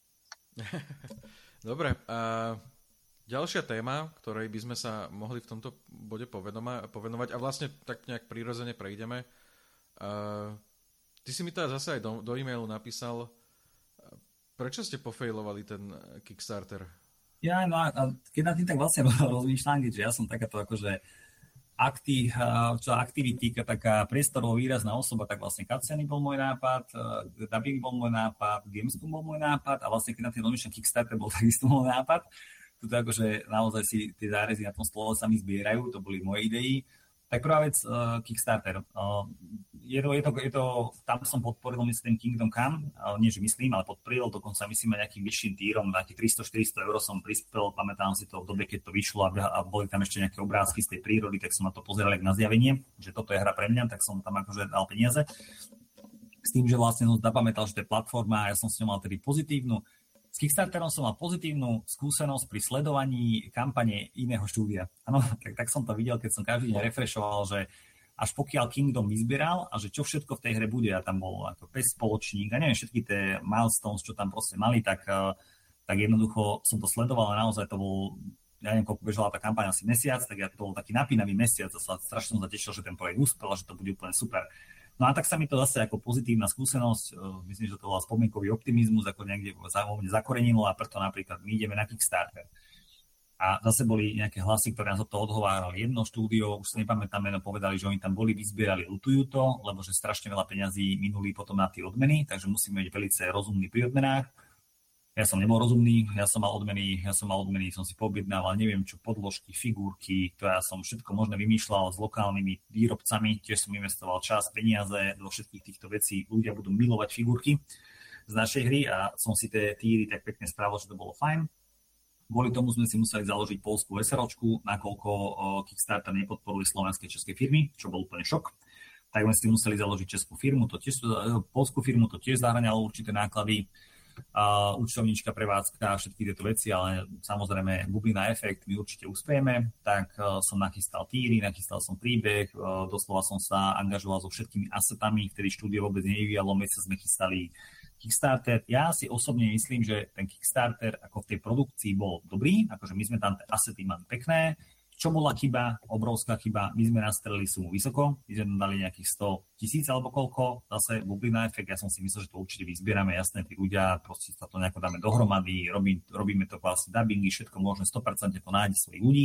Dobre, a ďalšia téma, ktorej by sme sa mohli v tomto bode povenovať a vlastne tak nejak prirodzene prejdeme. Ty si mi teda zase aj do e-mailu napísal, prečo ste pofailovali ten Kickstarter? Ja, no a keď na tým tak vlastne rozmýšľam, že ja som takáto akože aktivity, taká priestorovo výrazná osoba, tak vlastne Cutsceny bol môj nápad, dubbing bol môj nápad, Gamescom bol môj nápad a vlastne keď na tým rozmýšľam Kickstarter bol takisto môj nápad. Tuto akože naozaj si tie zárezy na tom stole sa mi zbierajú, to boli moje idei. Tak prvá vec, Kickstarter. Tam som podporil, myslím, Kingdom Come, nie že myslím, ale podporil, dokonca myslím aj nejakým vyšším týrom, nejakých 300-400 eur som prispel, pamätám si to v dobe, keď to vyšlo a boli tam ešte nejaké obrázky z tej prírody, tak som na to pozeral jak na zjavenie, že toto je hra pre mňa, tak som tam akože dal peniaze. S tým, že vlastne som zapamätal, že to je platforma a ja som s ňou mal tedy pozitívnu. S Kickstarterom som mal pozitívnu skúsenosť pri sledovaní kampane iného štúdia. Áno, tak som to videl, keď som každý deň refreshoval, že až pokiaľ Kingdom vyzbieral a že čo všetko v tej hre bude, a tam bol ako pes spoločník a neviem, všetky tie milestones, čo tam proste mali, tak jednoducho som to sledoval a naozaj to bol, ja neviem, koľko bežala tá kampaň, asi mesiac, tak ja to bol taký napínavý mesiac a sa strašne zatešil, že ten projekt uspel a že to bude úplne super. No a tak sa mi to zase ako pozitívna skúsenosť, myslím, že to bol spomienkový optimizmus, ako niekde zakorenilo a preto napríklad my ideme na Kickstarter. A zase boli nejaké hlasy, ktoré nás od toho odhovárali. Jedno štúdio, už sa nepamätám, povedali, že oni tam boli, vyzbierali, lutujú to, lebo že strašne veľa peňazí minuli potom na tie odmeny, takže musíme byť veľmi rozumní pri odmenách. Ja som nebol rozumný, ja som mal odmeny, som si poobjednával, neviem čo, podložky, figurky, to ja som všetko možné vymýšľal s lokálnymi výrobcami, tiež som investoval čas, peniaze do všetkých týchto vecí, ľudia budú milovať figurky z našej hry a som si tie týry tak pekne spravil, že to bolo fajn. Kvôli tomu sme si museli založiť poľskú SROčku, nakoľko Kickstarter nepodporuje slovenské české firmy, čo bol úplne šok. Tak sme si museli založiť českú firmu, poľskú firmu, to tiež zahrňalo určité náklady, účtovníčka, prevádzka, všetky tieto veci, ale samozrejme bublina efekt, my určite uspejeme, tak som nachystal týry, nachystal som príbeh, doslova som sa angažoval so všetkými asetami, vtedy štúdio vôbec nevyvíjalo, mesiac sme chystali Kickstarter. Ja si osobne myslím, že ten Kickstarter ako v tej produkcii bol dobrý, akože my sme tam tie asety mali pekné. Čo bola chyba, obrovská chyba, my sme nastrelili sumu vysoko, my sme dali nejakých 100 000 alebo koľko, zase bublina efekt, ja som si myslel, že to určite vyzbierame, jasné, tí ľudia, proste sa to nejako dáme dohromady, robíme to vlastne dubbingy, všetko možné, 100% to nájde svojich ľudí.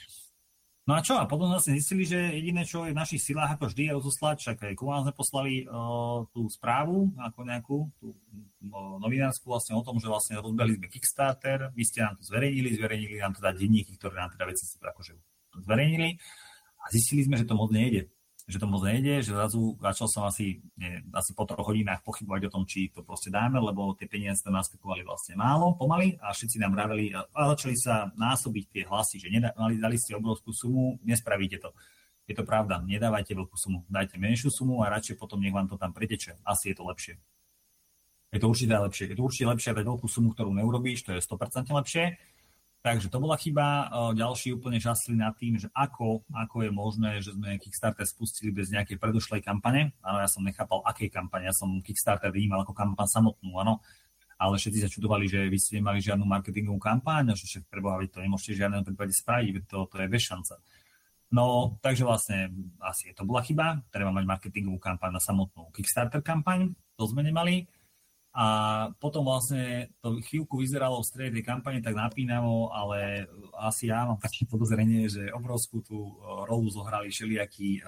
No a čo? A potom vlastne zistili, že jediné, čo je v našich silách, ako vždy, je rozoslať, však aj ku vám sme poslali tú správu, ako nejakú tú novinárskú vlastne o tom, že vlastne rozbehli sme Kickstarter, vy ste nám to zverejnili nám teda denníky, ktoré nám teda veci akože zverejnili a zistili sme, že to moc nejde. Že zrazu začal som asi po 3 hodinách pochybovať o tom, či to proste dáme, lebo tie peniaze tam naskakovali vlastne málo, pomaly a všetci nám vraveli a začali sa násobiť tie hlasy, že dali ste obrovskú sumu, nespravíte to. Je to pravda, nedávajte veľkú sumu, dajte menšiu sumu a radšej potom nech vám to tam preteče. Asi je to lepšie. Je to určite lepšie. Je to určite lepšie dať veľkú sumu, ktorú neurobíš, to je 100% lepšie. Takže to bola chyba. Ďalší úplne žasli nad tým, že ako je možné, že sme Kickstarter spustili bez nejakej predošlej kampane. Áno, ja som nechápal, akej kampane. Ja som Kickstarter vnímal ako kampaň samotnú, áno. Ale všetci sa čudovali, že vy ste nemali žiadnu marketingovú kampaň a že však preboha, to nemôžete v žiadnom prípade spraviť, to je bez šance. No, takže vlastne asi to bola chyba. Treba mať marketingovú kampaň na samotnú Kickstarter kampaň. To sme nemali. A potom vlastne to chvíľku vyzeralo v strede tej kampane tak napínavo, ale asi ja mám také podozrenie, že obrovskú tú rolu zohrali všelijakí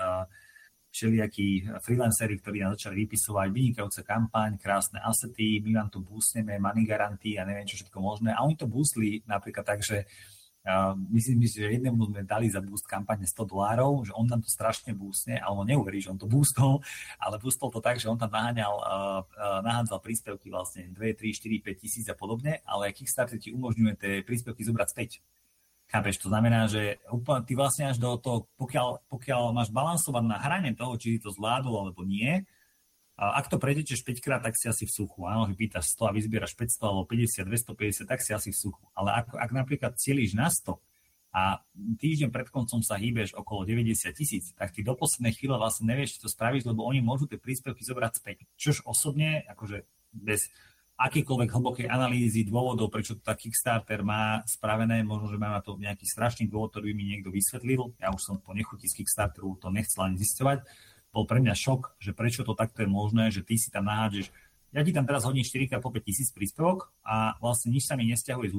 freelanceri, ktorí nám začali vypisovať vynikajúce kampaň, krásne asety, my vám tu boostneme, money guarantee a neviem čo všetko možné. A oni to boostli napríklad tak, že myslím si, že jednému sme dali za boost kampane $100, že on tam to strašne boostne a on neuverí, že on to boostol, ale boostol to tak, že on tam nahádzal príspevky vlastne 2, 3, 4, 5 tisíc a podobne, ale Kickstarter ti umožňuje tie príspevky zobrať späť. Chápeš, to znamená, že ty vlastne až do toho, pokiaľ máš balansovať na hrane toho, či si to zvládol alebo nie, ak to prejdeš 5-krát, tak si asi v suchu. Áno, že pýtaš 100 a vyzbieraš 500 alebo 50, 250, tak si asi v suchu. Ale ak napríklad cieliš na 100 a týždeň pred koncom sa hýbeš okolo 90 000, tak ty do poslednej chvíle vlastne nevieš, či to spravíš, lebo oni môžu tie príspevky zobrať späť. Čož osobne, akože bez akýkoľvek hlbokej analýzy dôvodov, prečo to tá Kickstarter má spravené, možno, že má na to nejaký strašný dôvod, ktorý by mi niekto vysvetlil. Ja už som po nechutí z Kickstarteru to nechcel ani zisťovať. Bol pre mňa šok, že prečo to takto je možné, že ty si tam nahádžeš, ja ti tam teraz hodím 4x po 5 000 príspevok a vlastne nič sa mi nesťahuje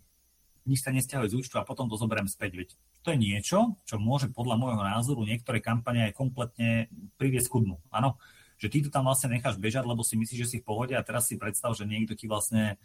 z účtu a potom to zoberiem späť. Veď to je niečo, čo môže podľa môjho názoru niektoré kampane aj kompletne priviesť ku dnu. Áno, že ty to tam vlastne necháš bežať, lebo si myslíš, že si v pohode a teraz si predstav, že niekto ti vlastne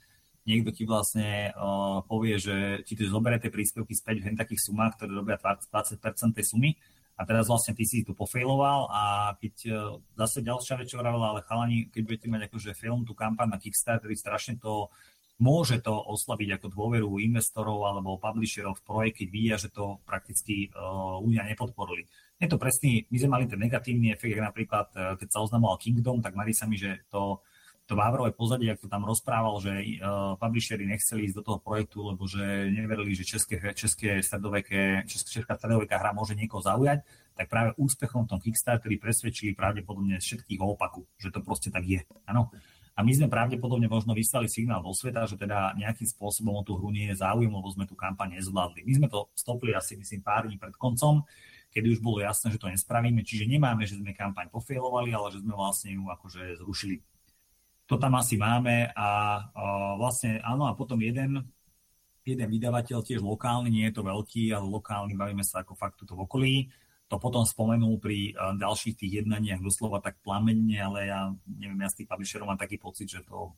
povie, že ti to zoberie tie príspevky späť v takých sumách, ktoré robia 20% tej sumy. A teraz vlastne ty si tu pofailoval a keď zase ďalšia vec, čo hovorila, ale chalani, keď budete mať akože film, tú kampaň na Kickstarteri, strašne to môže to oslabiť ako dôveru investorov alebo publisherov v projekt, keď vidia, že to prakticky ľudia nepodporili. Je to presný, my sme mali ten negatívny efekt, napríklad keď sa oznamoval Kingdom, tak mali sa mi, že to Vávrové pozadie, ako to tam rozprával, že publisheri nechceli ísť do toho projektu, lebo že neverili, že česká stredoveká hra môže niekoho zaujať, tak práve úspechom v tom Kickstarteri presvedčili pravdepodobne všetkých o opaku, že to proste tak je. Áno. A my sme pravdepodobne možno vyslali signál do sveta, že teda nejakým spôsobom o tú hru nie je záujem, lebo sme tú kampaň nezvládli. My sme to stopli asi, myslím, pár dní pred koncom, kedy už bolo jasné, že to nespravíme, čiže nemáme, že sme kampaň pofailovali, ale že sme vlastne ju akože zrušili. To tam asi máme a vlastne áno a potom jeden vydavateľ tiež lokálny, nie je to veľký, ale lokálny, bavíme sa ako fakt tuto v okolí, to potom spomenul pri ďalších tých jednaniach doslova tak plamenne, ale ja neviem, ja s tých publisherov mám taký pocit, že to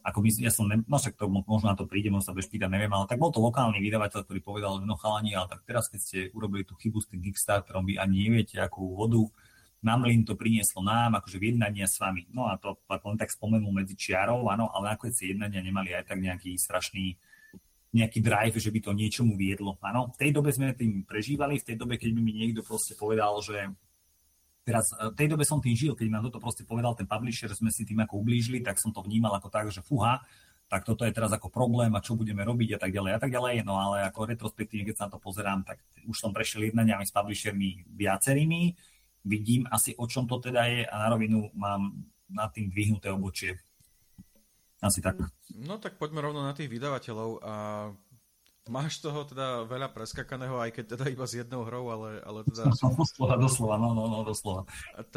ja som, no však to možno na to príde, možno sa budeš pýtať, neviem, ale tak bol to lokálny vydavateľ, ktorý povedal, že no chalani, ale tak teraz, keď ste urobili tú chybu s tým Kickstarterom, vy ani neviete, akú vodu na mlyn to prinieslo nám, akože v jednania s vami. No a to len tak spomenul medzi čiarou, áno, ale nakoniec si jednania nemali aj tak nejaký strašný nejaký drive, že by to niečomu viedlo. Áno, v tej dobe sme tým prežívali, v tej dobe, keď by mi niekto proste povedal, že teraz, v tej dobe som tým žil, keď mi nám toto proste povedal ten publisher, že sme si tým ako ublížili, tak som to vnímal ako tak, že fúha, tak toto je teraz ako problém a čo budeme robiť a tak ďalej a tak ďalej. No ale ako retrospektívne, keď sa na to pozerám, tak už som prešiel jednaniami s publishermi viacerými, vidím asi o čom to teda je a na rovinu mám nad tým dvihnuté obočie. Asi tak. No tak poďme rovno na tých vydavateľov a máš toho teda veľa preskakaného, aj keď teda iba s jednou hrou, ale teda... Doslova, doslova.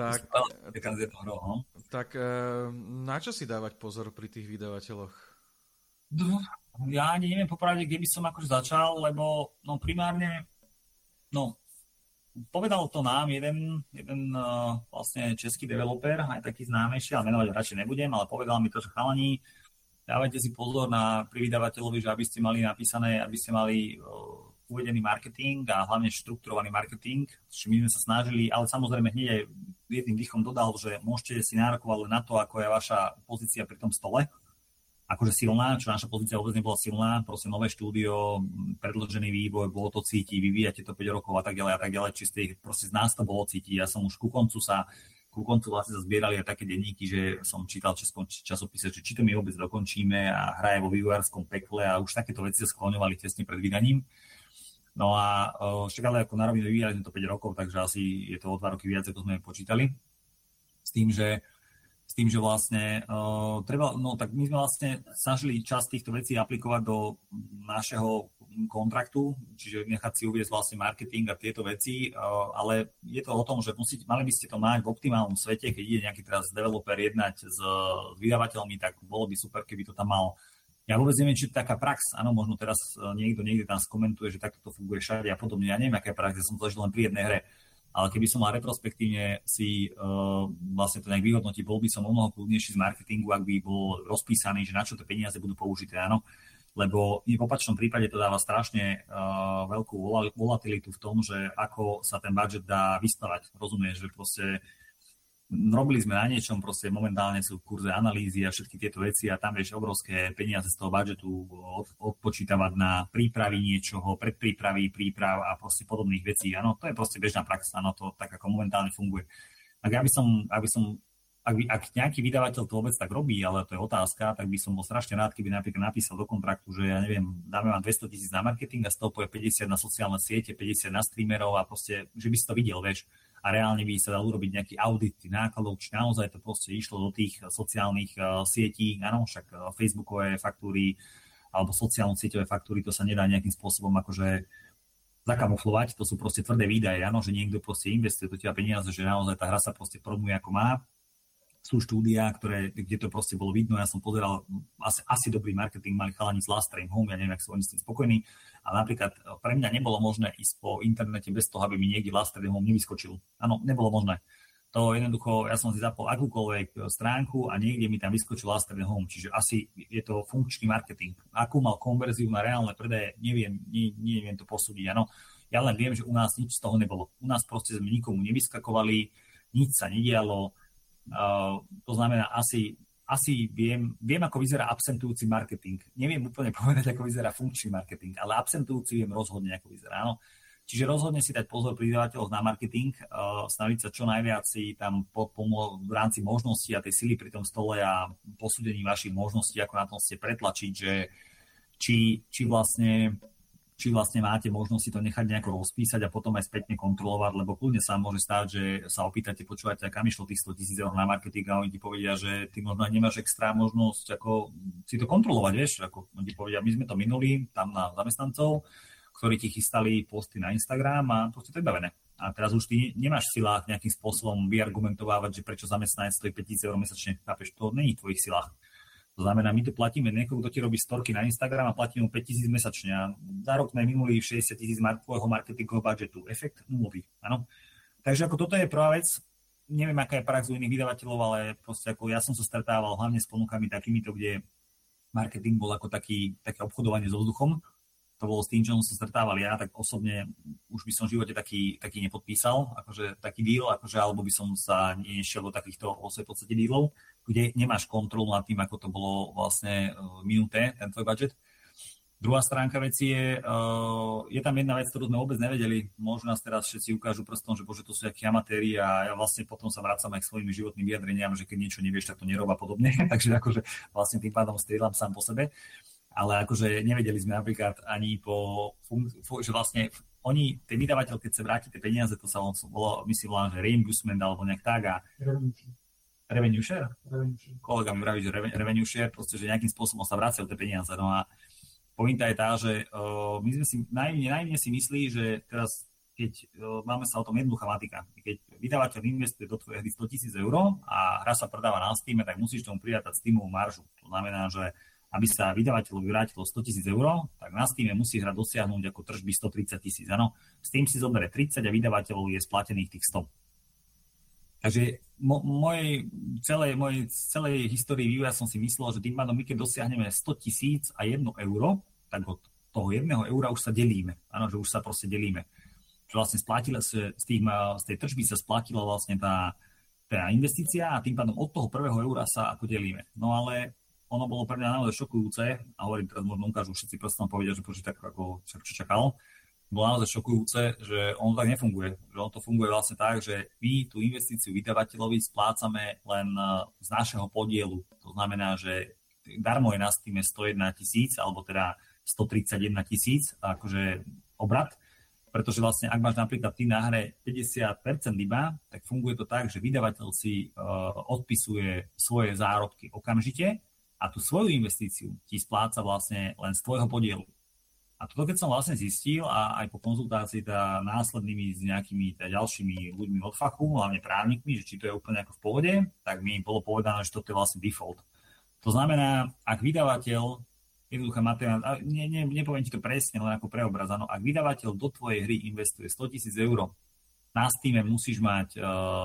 Tak na čo si dávať pozor pri tých vydavateľoch? Ja ani neviem popravde, kde by som akože začal, lebo no primárne, no povedal to nám jeden vlastne český developer, aj taký známejší, ale menovať radšej nebudem, ale povedal mi to, že chalani, dávajte si pozor pri vydavateľovi, že aby ste mali napísané, aby ste mali uvedený marketing a hlavne štrukturovaný marketing, čo my sme sa snažili, ale samozrejme hneď aj jedným dýchom dodal, že môžete si nárokovať len na to, ako je vaša pozícia pri tom stole, akože silná, čo naša pozícia vôbec nebola silná, proste nové štúdio, predĺžený vývoj, bolo to cítiť, vyvíjate to 5 rokov a tak ďalej, či proste z nás to bolo cítiť. Ja som už ku koncu vlastne sa zbierali aj také denníky, že som čítal v českom časopise, že či to my vôbec dokončíme a hraje vo vývojárskom pekle a už takéto veci sa skloňovali tesne pred vydaním. No a však ale ako na rovinu vyvíjali sme to 5 rokov, takže asi je to o 2 roky viac, ako sme počítali. S tým, že vlastne treba, no tak my sme vlastne snažili časť týchto vecí aplikovať do našeho kontraktu, čiže nechať si uviesť vlastne marketing a tieto veci, ale je to o tom, že mali by ste to mať v optimálnom svete, keď ide nejaký teraz developer jednať s vydavateľmi, tak bolo by super, keby to tam mal. Ja vôbec neviem, či to je taká prax, áno, možno teraz niekde tam skomentuje, že takto to funguje všade a podobne, ja neviem, aká je prax, ja som zažil len pri jednej hre. Ale keby som mal retrospektívne si vlastne to nejak vyhodnotiť, bol by som o mnoho kľudnejší z marketingu, ak by bol rozpísaný, že na čo tie peniaze budú použité, áno. Lebo v opačnom prípade to dáva strašne veľkú volatilitu v tom, že ako sa ten budget dá vystavať. Rozumieš, že proste robili sme na niečom, proste momentálne sú v kurze analýzy a všetky tieto veci a tam vieš obrovské peniaze z toho budžetu odpočítavať na prípravy niečoho, predprípravy, príprav a proste podobných vecí. Áno, to je proste bežná prax, áno, to tak ako momentálne funguje. Tak ak nejaký vydavateľ to vôbec tak robí, ale to je otázka, tak by som bol strašne rád, keby napríklad napísal do kontraktu, že ja neviem, dáme vám 200 000 na marketing a z toho poje 50 na sociálne siete, 50 na streamerov a proste, že by si to videl, vieš. A reálne by sa dal urobiť nejaký audit nákladov, či naozaj to proste išlo do tých sociálnych sietí, áno, však facebookové faktúry alebo sociálno-sieťové faktúry, to sa nedá nejakým spôsobom akože zakamuflovať, to sú proste tvrdé výdaje, áno, že niekto proste investuje do teba peniaze, že naozaj tá hra sa proste promuje ako má. Sú štúdia, kde to proste bolo vidno, ja som pozeral, asi dobrý marketing mali chalani z Last Train Home, ja neviem, ak sú oni s tým spokojní, ale napríklad pre mňa nebolo možné ísť po internete bez toho, aby mi niekde Last Train Home nevyskočil. Áno, nebolo možné. To jednoducho, ja som si zapol akúkoľvek stránku a niekde mi tam vyskočil Last Train Home, čiže asi je to funkčný marketing. Akú mal konverziu na reálne predaje, neviem to posúdiť, áno. Ja len viem, že u nás nič z toho nebolo. U nás proste sme nikomu nevyskakovali, nič sa nedialo. To znamená, asi viem, ako vyzerá absentujúci marketing. Neviem úplne povedať, ako vyzerá funkčný marketing, ale absentujúci viem rozhodne, ako vyzerá. Áno. Čiže rozhodne si dať pozor pri vydavateľoch na marketing, snažiť sa čo najviac si tam v rámci možností a tej sily pri tom stole a posúdení vašich možností, ako na tom ste pretlačiť, že či vlastne máte možnosť si to nechať nejako rozpísať a potom aj spätne kontrolovať, lebo kľudne sa môže stáť, že sa opýtate, počúvate, kam išlo tých 100 000 eur na marketing a oni ti povedia, že ty možno nemáš extra možnosť ako si to kontrolovať, vieš, ako oni ti povedia, my sme to minuli tam na zamestnancov, ktorí ti chystali posty na Instagram a proste to je bavené. A teraz už ty nemáš v silách nejakým spôsobom vyargumentovávať, že prečo zamestnanec stojí 5 000 eur mesačne, chápeš, to není v tvojich silách. To znamená, my tu platíme niekoho, kto ti robí storky na Instagram a platíme mu 5 000 mesačne a za rok sme minuli 60 000 tvojho marketingového budžetu. Efekt nulový, áno. Takže ako toto je prvá vec, neviem, aká je prax u iných vydavateľov, ale proste ako ja som sa stretával hlavne s ponukami takýmito, kde marketing bol ako také obchodovanie so vzduchom. To bolo s tým, čo som sa stretával ja, tak osobne už by som v živote taký nepodpísal, akože taký deal, akože, alebo by som sa nešiel do takýchto vo svojej podstate dealov, kde nemáš kontrolu nad tým, ako to bolo vlastne minuté, ten tvoj budget. Druhá stránka veci je tam jedna vec, ktorú sme vôbec nevedeli. Možno nás teraz všetci ukážu prstom, že bože, to sú nejakí amatéri a ja vlastne potom sa vracam aj k svojimi životným vyjadreniam, že keď niečo nevieš, tak to nerob a podobne. Takže akože vlastne tým pádom strieľam sám po sebe. Ale akože nevedeli sme napríklad ani že vlastne oni, ten vydavateľ, keď sa vráti tie peniaze, to sa volá, my si voláme, že reimbursement alebo nejak tak a revenue share? Kolega mi vraví, že revenue share, proste, že nejakým spôsobom sa vracajú tie peniaze. No a pointa je tá, že my sme si najmä si myslí, že teraz, keď máme sa o tom jednoduchá matika, keď vydavateľ investuje do tvojej hry 100 000 eur a hra sa predáva na Steam, tak musíš tomu prirátať Steamovú maržu. To znamená, že aby sa vydavateľovi vrátilo 100 000 eur, tak na Steam musí hra dosiahnuť ako tržby 130 000. Áno, Steam si zoberie 30 a vydavateľov je splatených tých 100. Takže mojej celej histórii vývoja som si myslel, že tým pádom my keď dosiahneme 100 000 a 1 euro, tak od toho 1 eura už sa delíme. Áno, že už sa proste delíme. Že vlastne z tej tržby sa splatila vlastne tá investícia a tým pádom od toho 1. eura sa ako delíme. No ale ono bolo pre mňa naozaj šokujúce, a hovorím, teraz možno ukážu všetci prstom povedia, že počíta ako čo čakal. Bolo naozaj šokujúce, že on tak nefunguje. Že on to funguje vlastne tak, že my tú investíciu vydavateľovi splácame len z našeho podielu. To znamená, že darmo je na Steam 101 000, alebo teda 131 000, akože obrat. Pretože vlastne, ak máš napríklad ty na hre 50% iba, tak funguje to tak, že vydavateľ si odpisuje svoje zárobky okamžite a tú svoju investíciu ti spláca vlastne len z tvojho podielu. A toto keď som vlastne zistil a aj po konzultácii následnými s nejakými ďalšími ľuďmi od fachu, hlavne právnikmi, že či to je úplne ako v pohode, tak mi bolo povedané, že toto je vlastne default. To znamená, ak vydavateľ, jednoduchá materia, nepoviem ti to presne, len ako preobraz, áno, ak vydavateľ do tvojej hry investuje 100 000 eur, na Steam musíš mať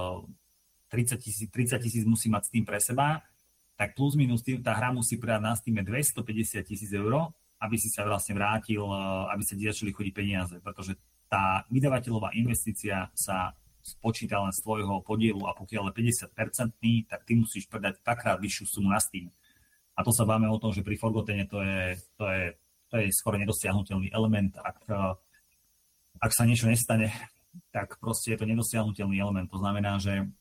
30 000 musí mať Steam pre seba, tak plus minus tá hra musí predať na Steam 250 000 eur, aby si sa vlastne vrátil, aby sa ti začali chodiť peniaze, pretože tá vydavateľová investícia sa spočíta len z tvojho podielu a pokiaľ je 50%, tak ty musíš predať takrát vyššiu sumu na Steam. A to sa bavíme o tom, že pri Forgotene to je skoro nedosiahnutelný element. Ak sa niečo nestane, tak proste je to nedosiahnutelný element. To znamená,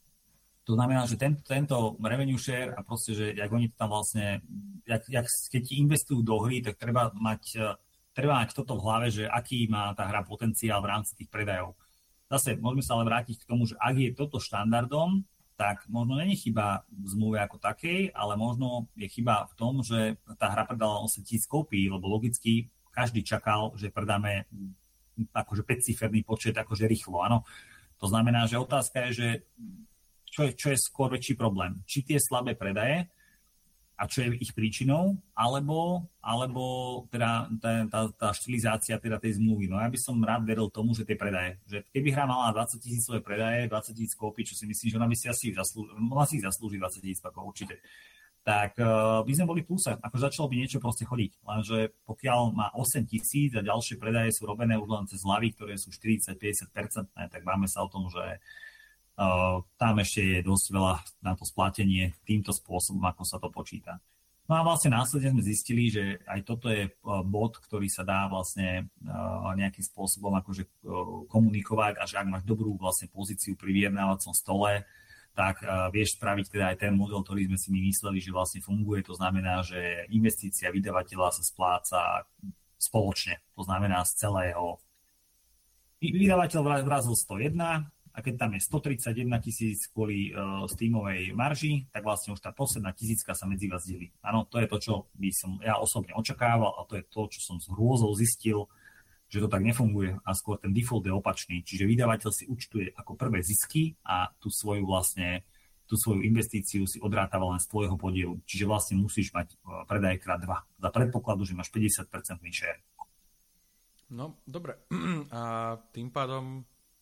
že tento revenue share a proste, že jak oni tam vlastne, keď ti investujú do hry, tak treba mať toto v hlave, že aký má tá hra potenciál v rámci tých predajov. Zase môžeme sa ale vrátiť k tomu, že ak je toto štandardom, tak možno není chyba v zmluve ako takej, ale možno je chyba v tom, že tá hra predala 8 000 kópií, lebo logicky každý čakal, že predáme akože 5-ciferný počet akože rýchlo, áno. To znamená, že otázka je, že čo je skôr väčší problém. Či tie slabé predaje a čo je ich príčinou, alebo teda tá štilizácia teda tej zmluvy. No ja by som rád veril tomu, že tie predaje, že keby hra mala 20 000 predaje, 20 000 kópií, čo si myslím, že ona by si asi mohla si zaslúžiť 20 000 pakov určite, tak by sme boli v pluse, ako začalo by niečo proste chodiť. Lenže pokiaľ má 8 000 a ďalšie predaje sú robené už len cez hlavy, ktoré sú 40-50%, tak máme sa o tom, že tam ešte je dosť veľa na to splatenie týmto spôsobom, ako sa to počíta. No a vlastne následne sme zistili, že aj toto je bod, ktorý sa dá vlastne nejakým spôsobom akože komunikovať a že ak máš dobrú vlastne pozíciu pri vyjednávacom stole, tak vieš spraviť teda aj ten model, ktorý sme si my mysleli, že vlastne funguje. To znamená, že investícia vydavateľa sa spláca spoločne. To znamená z celého. Vydavateľ vrazil 101, a keď tam je 131 000 kvôli Steamovej marži, tak vlastne už tá posledná tisícka sa medzi vás delí. Áno, to je to, čo by som ja osobne očakával a to je to, čo som s hrôzou zistil, že to tak nefunguje a skôr ten default je opačný. Čiže vydavateľ si účtuje ako prvé zisky a tú svoju investíciu si odrátava len z tvojho podielu. Čiže vlastne musíš mať predaj krát 2. Za predpokladu, že máš 50% share. No, dobre. A tým pádom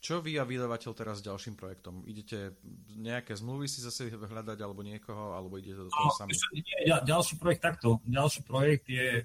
Čo vy a vydavateľ teraz s ďalším projektom? Idete nejaké zmluvy si zase hľadať alebo niekoho, alebo idete do toho sami? Ďalší projekt takto. Ďalší projekt je,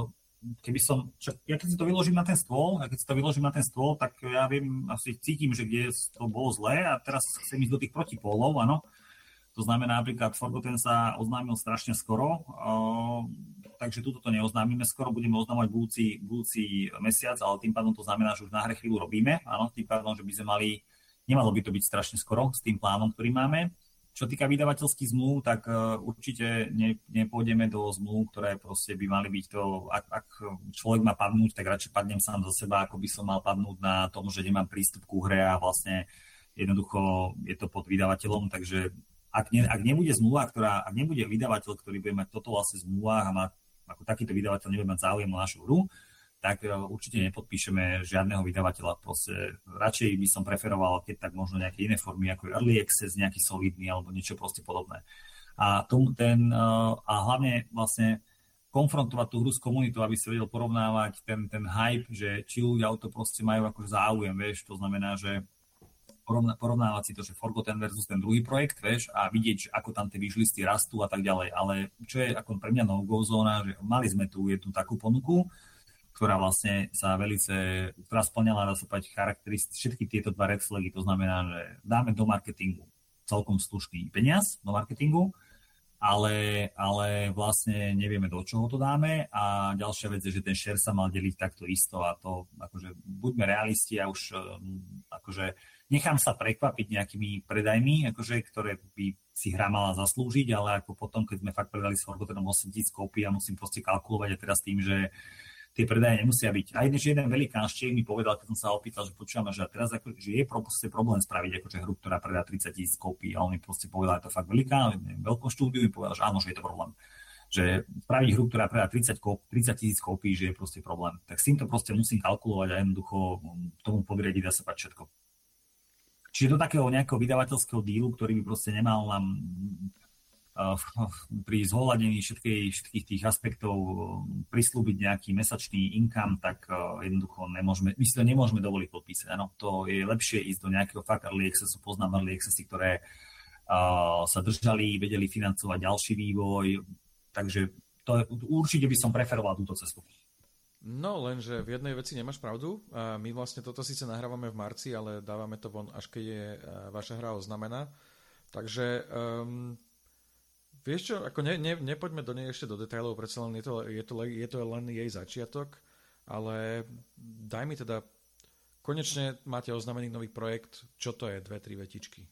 ja keď si to vyložím na ten stôl, tak ja viem, asi cítim, že kde to bolo zlé a teraz chcem ísť do tých protipólov, áno. To znamená, napríklad Forgotten sa oznámil strašne skoro, takže túto to neoznámime skoro, budeme oznámať budúci mesiac, ale tým pádom to znamená, že už na hre chvíľu robíme, áno, tým pádom, že by sme nemalo by to byť strašne skoro s tým plánom, ktorý máme. Čo týka vydavateľských zmluv, tak určite nepôjdeme do zmluv, ktoré proste by mali byť to, ak človek má padnúť, tak radšej padnem sám za seba, ako by som mal padnúť na tom, že nemám prístup ku hre a vlastne jednoducho je to pod vydavateľom, takže ak nebude zmluva, ak nebude vydavateľ, ktorý bude mať toto vlastne v zmluvách a ako takýto vydavateľ nebude mať záujem o našu hru, tak určite nepodpíšeme žiadneho vydavateľa. Proste radšej by som preferoval, keď tak možno nejaké iné formy, ako je Early Access, nejaký solidný alebo niečo proste podobné. A hlavne vlastne konfrontovať tú hru s komunitou, aby si vedel porovnávať ten hype, že či ľudia o to proste majú ako záujem, vieš, to znamená, že porovnávať si to, že Forgotten versus ten druhý projekt, vieš, a vidieť, ako tam tie wishlisty rastú a tak ďalej. Ale čo je ako pre mňa no-go zóna, že mali sme tu jednu takú ponuku, ktorá vlastne ktorá spĺňala, dá sa povedať, všetky tieto dva red flagy. To znamená, že dáme do marketingu celkom slušný peniaz do marketingu, ale vlastne nevieme, do čoho to dáme a ďalšia vec je, že ten share sa mal deliť takto isto a to, akože, buďme realisti a už akože nechám sa prekvapiť nejakými predajmi, akože, ktoré by si hra mala zaslúžiť, ale ako potom, keď sme fakt predali s Forgottenom 8,000 kópií a musím proste kalkulovať a teraz tým, že tie predaje nemusia byť. A jeden velikán Čech mi povedal, keď som sa opýtal, že počúvame, že teraz ako, že je proste problém spraviť akože hru, ktorá predá 30,000 kópií a on mi proste povedal, že to fakt velikán, veľkom štúdiu mi povedal, že áno, že je to problém. Že spraviť hru, ktorá predá 30,000 kópií, že je proste problém. Tak s týmto proste musím kalkulovať a jednoducho tomu podriadiť a sa pať všetko. Čiže do takého nejakého vydavateľského dílu, ktorý by proste nemal nám pri zhoľadení všetkých tých aspektov prislúbiť nejaký mesačný income, tak jednoducho my si to nemôžeme dovoliť podpísať. Ano, to je lepšie ísť do nejakého fakt early accessu, poznám early accessy, ktoré sa držali, vedeli financovať ďalší vývoj, takže určite by som preferoval túto cestu. No, lenže v jednej veci nemáš pravdu. My vlastne toto síce nahrávame v marci, ale dávame to von, až keď je vaša hra oznamená. Takže vieš čo, ako nepoďme do nej ešte do detailov, predsa len je to len jej začiatok, ale daj mi teda, konečne máte oznamený nový projekt, čo to je, 2-3 vetičky?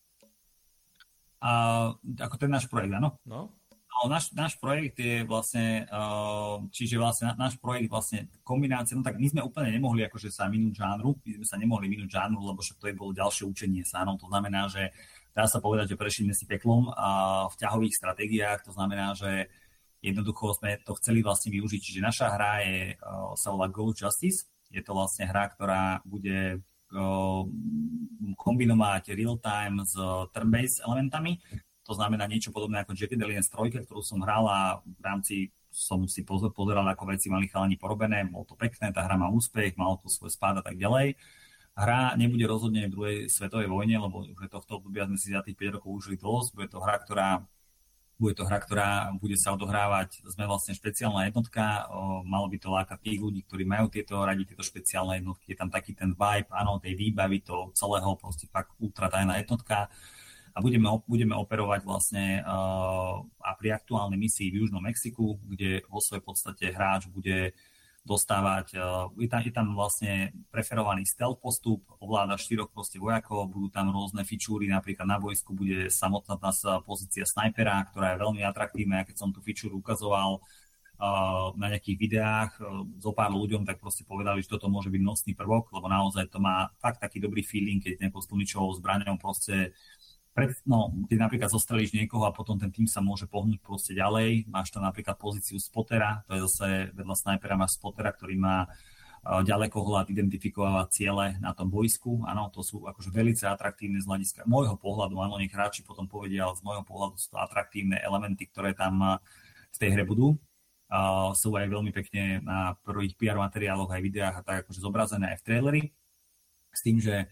Ako ten náš projekt, áno? No. Náš projekt je vlastne, náš projekt vlastne kombinácia, no tak my sme úplne nemohli akože sa minúť žánru, lebo však to je bolo ďalšie učenie sa, no to znamená, že dá sa povedať, že prešli sme si peklom v ťahových stratégiách, to znamená, že jednoducho sme to chceli vlastne využiť, čiže naša hra sa volá Go Justice, je to vlastne hra, ktorá bude kombinovať real-time s turn-based elementami. To znamená niečo podobné ako Jagged Alliance 3, ktorú som hral a v rámci som si pozeral, ako veci mali chalani porobené, bolo to pekné, tá hra má úspech, malo to svoj spád a tak ďalej. Hra nebude rozhodne v druhej svetovej vojne, lebo už tohto obdobia sme si za tých 5 rokov užili dosť. Bude to hra, ktorá bude sa odohrávať, sme vlastne špeciálna jednotka, malo by to lákať tých ľudí, ktorí majú radi tieto špeciálne jednotky, je tam taký ten vibe, áno, tej výbavy toho celého, proste fakt ultra tajná jednotka. A budeme operovať vlastne a pri aktuálnej misii v Južnom Mexiku, kde vo svojej podstate hráč bude dostávať, je tam vlastne preferovaný stealth postup, ovláda 4 proste vojakov, budú tam rôzne fičúry, napríklad na bojsku bude samotná pozícia snajpera, ktorá je veľmi atraktívna, keď som tú fičúru ukazoval na nejakých videách so pár ľuďom, tak proste povedali, že toto môže byť nosný prvok, lebo naozaj to má fakt taký dobrý feeling, keď nejakou stlmičovou zbraňou proste keď napríklad zostrelíš niekoho a potom ten tým sa môže pohnúť proste ďalej. Máš tam napríklad pozíciu spotera, to je zase vedľa snajpera máš spotera, ktorý má ďalekohľad, identifikovať ciele na tom bojsku. Áno, to sú akože veľmi atraktívne z hľadiska môjho pohľadu. Áno, nech hráči potom povedia, ale z môjho pohľadu sú to atraktívne elementy, ktoré tam v tej hre budú. Sú aj veľmi pekne na prvých PR materiáloch aj videách a tak akože zobrazené aj v traileri. S tým, že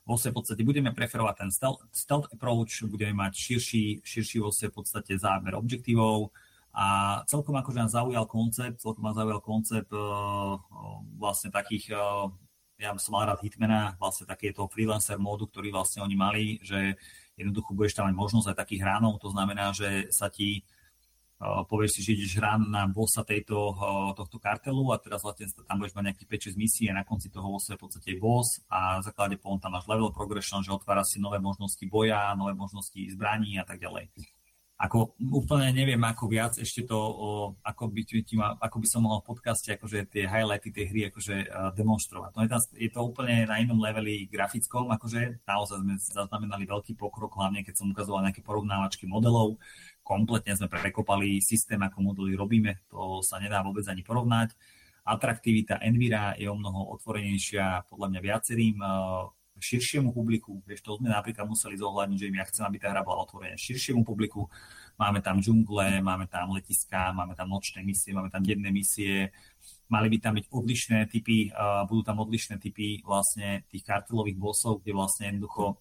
vo svojej podstate budeme preferovať ten stealth approach, budeme mať širší vo svojej podstate záber objektívov a celkom akože nás zaujal koncept vlastne takých, ja som mal rád Hitmana, vlastne takéto freelancer módu, ktorý vlastne oni mali, že jednoducho budeš tam mať možnosť aj takých ránov, to znamená, že sa ti povieš si, že ideš rán na bossa tohto kartelu a teraz vlastne tam budeš mať nejakých 5-6 misií a na konci toho v podstate je boss a v základe potom tam máš level progression, že otvára si nové možnosti boja, nové možnosti zbraní a tak ďalej. Ako úplne neviem, ako viac ešte to, ako by som mohol v podcaste akože tie highlighty tej hry akože demonstrovať. No je to úplne na inom leveli grafickom, akože naozaj sme zaznamenali veľký pokrok, hlavne keď som ukazoval nejaké porovnávačky modelov. Kompletne sme prekopali systém, ako modely robíme, to sa nedá vôbec ani porovnať. Atraktivita Envira je o mnoho otvorenejšia podľa mňa viacerým širšiemu publiku. Vieš, to sme napríklad museli zohľadniť, že ja chcem, aby tá hra bola otvorená širšiemu publiku. Máme tam džungle, máme tam letiská, máme tam nočné misie, máme tam denné misie. Mali by tam byť odlišné typy, budú tam odlišné typy vlastne tých kartelových bossov, kde vlastne jednoducho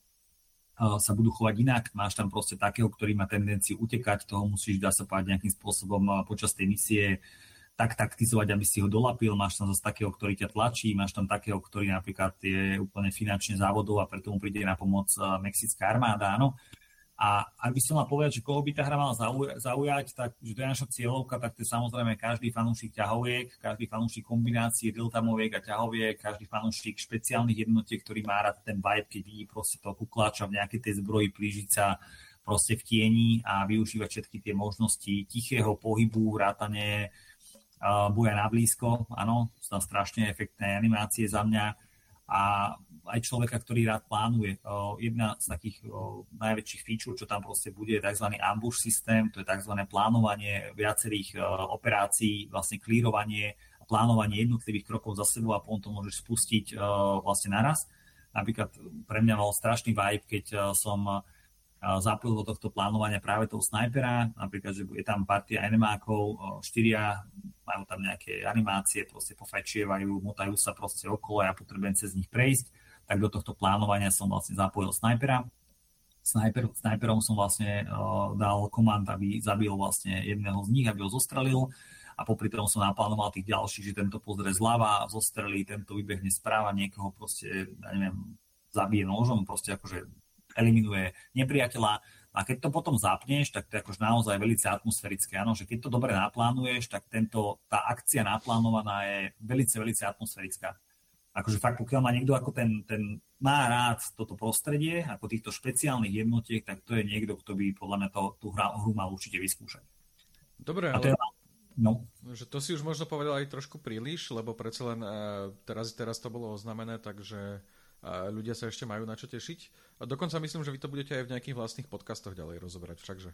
sa budú chovať inak. Máš tam proste takého, ktorý má tendenciu utekať, toho musíš, dá sa povedať, nejakým spôsobom počas tej misie tak taktizovať, aby si ho dolapil. Máš tam zase takého, ktorý ťa tlačí, máš tam takého, ktorý napríklad je úplne finančne závodov a preto mu príde na pomoc mexická armáda, áno. A ak by som mal povedať, že koho by tá hra mala zaujať, tak že to je naša cieľovka, tak to je samozrejme každý fanúšik ťahoviek, každý fanúšik kombinácie deltamoviek a ťahoviek, každý fanúšik špeciálnych jednotiek, ktorý má rád ten vibe, keď vidí proste toho kukláča v nejakej tej zbroji plížiť sa proste v tieni a využívať všetky tie možnosti tichého pohybu, vrátane boja na blízko, áno, sú tam strašne efektné animácie za mňa a aj človeka, ktorý rád plánuje. Jedna z takých najväčších feature, čo tam proste bude, je tzv. Ambush systém, to je tzv. Plánovanie viacerých operácií, vlastne clearovanie a plánovanie jednotlivých krokov za sebou a potom to môžeš spustiť vlastne naraz. Napríklad pre mňa mal strašný vibe, keď som zapojil do tohto plánovania práve toho snajpera, napríklad, že je tam partia enemákov, 4, majú tam nejaké animácie, proste pofajčievajú, motajú sa proste okolo a ja potrebujem cez nich prejsť, tak do tohto plánovania som vlastne zapojil snajpera. Snajperom som vlastne dal komand, aby zabil vlastne jedného z nich, aby ho zostrelil a popri tom som naplánoval tých ďalších, že tento pozrie zľava, zostrelí, tento vybehne správa, niekoho proste, ja neviem, zabije nožom, proste akože eliminuje nepriateľa. A keď to potom zapneš, tak to je akože naozaj veľmi atmosférické. Áno, že keď to dobre naplánuješ, tak tá akcia naplánovaná je veľmi atmosférická. Akože fakt, pokiaľ má niekto ako ten má rád toto prostredie, ako týchto špeciálnych jednotiek, tak to je niekto, kto by podľa mňa tú hru mal určite vyskúšať. Dobre, ale že to si už možno povedal aj trošku príliš, lebo predsa len teraz to bolo oznamené, takže ľudia sa ešte majú na čo tešiť. A dokonca myslím, že vy to budete aj v nejakých vlastných podcastoch ďalej rozoberať, všakže.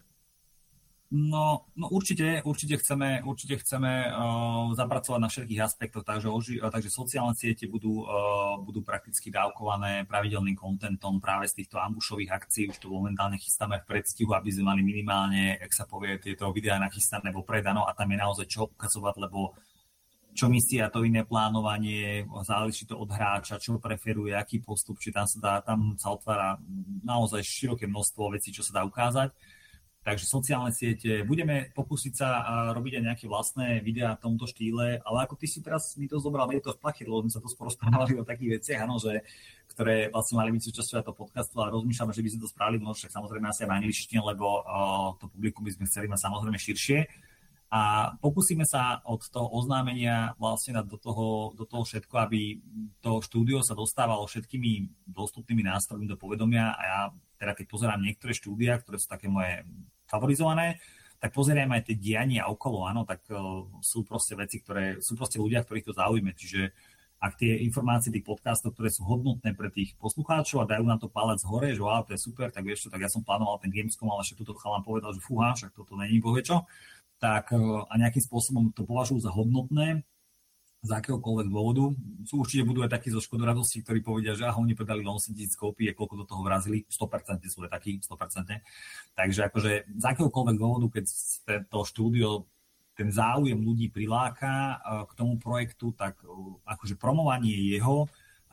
No určite chceme zapracovať na všetkých aspektoch, takže sociálne siete budú prakticky dávkované pravidelným kontentom práve z týchto ambušových akcií. Už to momentálne chystáme v predstihu, aby sme mali minimálne, jak sa povie, tieto videá nachystané vopred, áno, a tam je naozaj čo ukazovať, lebo čo misia, to iné plánovanie, záleží to od hráča, čo preferuje, aký postup, či tam sa otvára naozaj široké množstvo vecí, čo sa dá ukázať. Takže sociálne siete, budeme pokúsiť sa robiť aj nejaké vlastné videá v tomto štýle, ale ako ty si teraz mi to zobral, je to v plache, lebo sme sa to skoro správali o takých veciach, áno, ktoré vlastne mali byť súčasťou toho podcastu, ale rozmýšľame, že by sme to spravili, no však samozrejme asi aj v angličtine, lebo to publikum by sme chceli mať samozrejme širšie. A pokúsime sa od toho oznámenia vlastne dať do toho všetko, aby to štúdio sa dostávalo všetkými dostupnými nástrojmi do povedomia a ja teda keď pozerám niektoré štúdia, ktoré sú také moje favorizované, tak pozerám aj tie diania okolo, áno, tak sú proste veci, sú proste ľudia, ktorých to zaujíme, čiže ak tie informácie tých podcastov, ktoré sú hodnotné pre tých poslucháčov a dajú nám to palec hore, že wow, to je super, tak vieš čo, tak ja som plánoval ten Gamescom, ale však tuto chalán povedal, že fúha, však toto není bohvie čo. Tak a nejakým spôsobom to považujú za hodnotné z akéhokoľvek dôvodu. Určite budú aj takí zo škodoradosti, ktorí povedia, že oni predali 8 000 kópií, koľko do toho vrazili, 100% sú aj takí, 100%. Takže akože z akéhokoľvek dôvodu, keď to štúdio, ten záujem ľudí priláka k tomu projektu, tak akože promovanie jeho a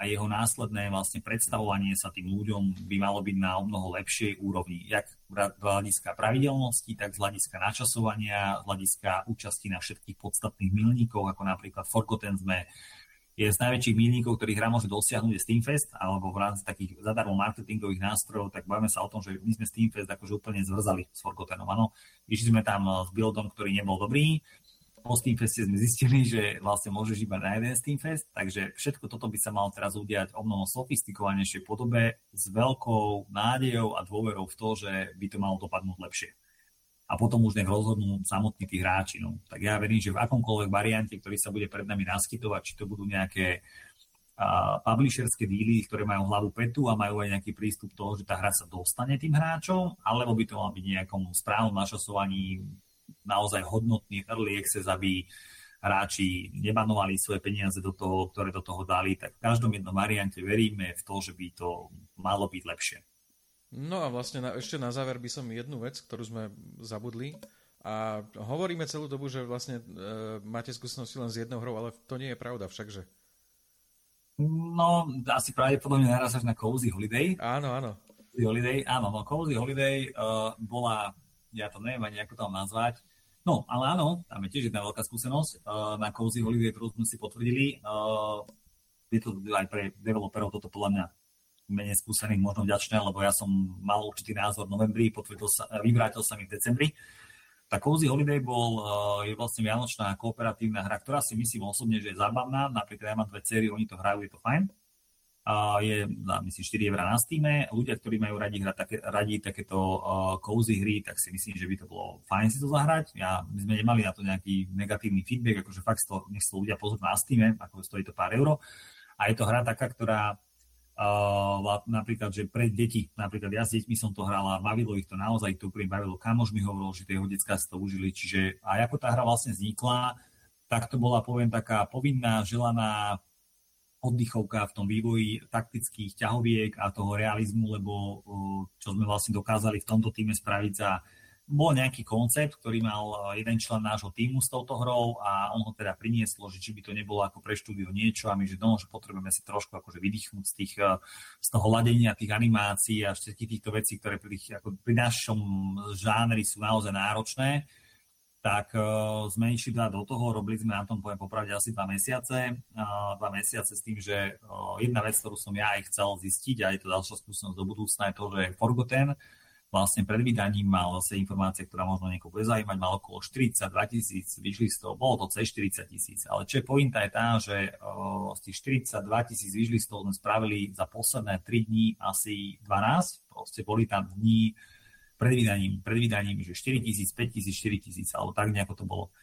a jeho následné vlastne predstavovanie sa tým ľuďom by malo byť na omnoho lepšej úrovni, jak z hľadiska pravidelnosti, tak z hľadiska načasovania, z hľadiska účasti na všetkých podstatných milníkoch, ako napríklad Forgotten sme je z najväčších milníkov, ktorých hra môže dosiahnuť je Steamfest, alebo v rámci takých zadarmo marketingových nástrojov, tak bavíme sa o tom, že my sme Steamfest akože úplne zvrzali s Forgottenom, áno. Išli sme tam s buildom, ktorý nebol dobrý. Po Steamfeste sme zistili, že vlastne môžeš iba na jeden Steamfest, takže všetko toto by sa malo teraz udiať o mnoho sofistikovanejšej podobe s veľkou nádejou a dôverou v to, že by to malo dopadnúť lepšie. A potom už nech rozhodnú samotní tí hráči. No. Tak ja verím, že v akomkoľvek variante, ktorý sa bude pred nami naskytovať, či to budú nejaké publisherské díly, ktoré majú hlavu petu a majú aj nejaký prístup toho, že tá hra sa dostane tým hráčom, alebo by to mal byť nejakom správnom načasovaní naozaj hodnotný early access, aby hráči nebanovali svoje peniaze do toho, ktoré do toho dali, tak v každom jednom variante veríme v to, že by to malo byť lepšie. No a vlastne ešte na záver by som jednu vec, ktorú sme zabudli a hovoríme celú dobu, že vlastne máte skúsenosti len s jednou hrou, ale to nie je pravda všakže. No, asi pravdepodobne narážaš na Cozy Holiday. Áno. Cozy Holiday bola, ja to neviem ani ako to nazvať. No, ale áno, tam je tiež jedna veľká skúsenosť. Na Cozy Holiday, ktorú sme si potvrdili, je to aj pre developerov toto podľa mňa menej skúsených možno vďačné, lebo ja som mal určitý názor v novembri, vyvrátil sa mi v decembri. Tá Cozy Holiday je vlastne vianočná kooperatívna hra, ktorá si myslím osobne, že je zábavná. Napríklad ja mám 2 céry, oni to hrajú, je to fajn. Je, myslím, 4 € na Steame. Ľudia, ktorí majú radi takéto cozy hry, tak si myslím, že by to bolo fajn si to zahrať. My sme nemali na to nejaký negatívny feedback, akože fakt nech sa ľudia pozrú na Steame, ako stojí to pár euro. A je to hra taká, ktorá napríklad, že pre deti, napríklad ja s deťmi som to hrala, bavilo ich to naozaj, to úplne bavilo, kamoš mi hovoril, že tie jeho decká si to užili, čiže a ako tá hra vlastne vznikla, tak to bola, poviem, taká povinná, želaná oddychovka v tom vývoji taktických ťahoviek a toho realizmu, lebo čo sme vlastne dokázali v tomto týme spraviť bol nejaký koncept, ktorý mal jeden člen nášho týmu s touto hrou a on ho teda prinieslo, že či by to nebolo ako pre štúdio niečo a my, že že potrebujeme si trošku akože vydýchnuť z toho ladenia tých animácií a všetkých týchto vecí, ktoré pri našom žánri sú naozaj náročné, tak sme išli do toho, robili sme na tom, poviem popravde, asi 2 mesiace. 2 mesiace s tým, že jedna vec, ktorú som ja aj chcel zistiť, a je to ďalšia skúsenosť do budúcna, je to, že Forgotten vlastne pred vydaním mal zase informácie, ktorá možno niekoho bude zaujímať, mal okolo 42 000 wishlistov, bolo to cez 40 000, ale čo je pointa je tá, že z tých 42 000 wishlistov sme spravili za posledné 3 dní asi 12, proste boli tam dní pred vydaním, že 4 000, 5 000, 4 000, alebo tak nejako to bolo.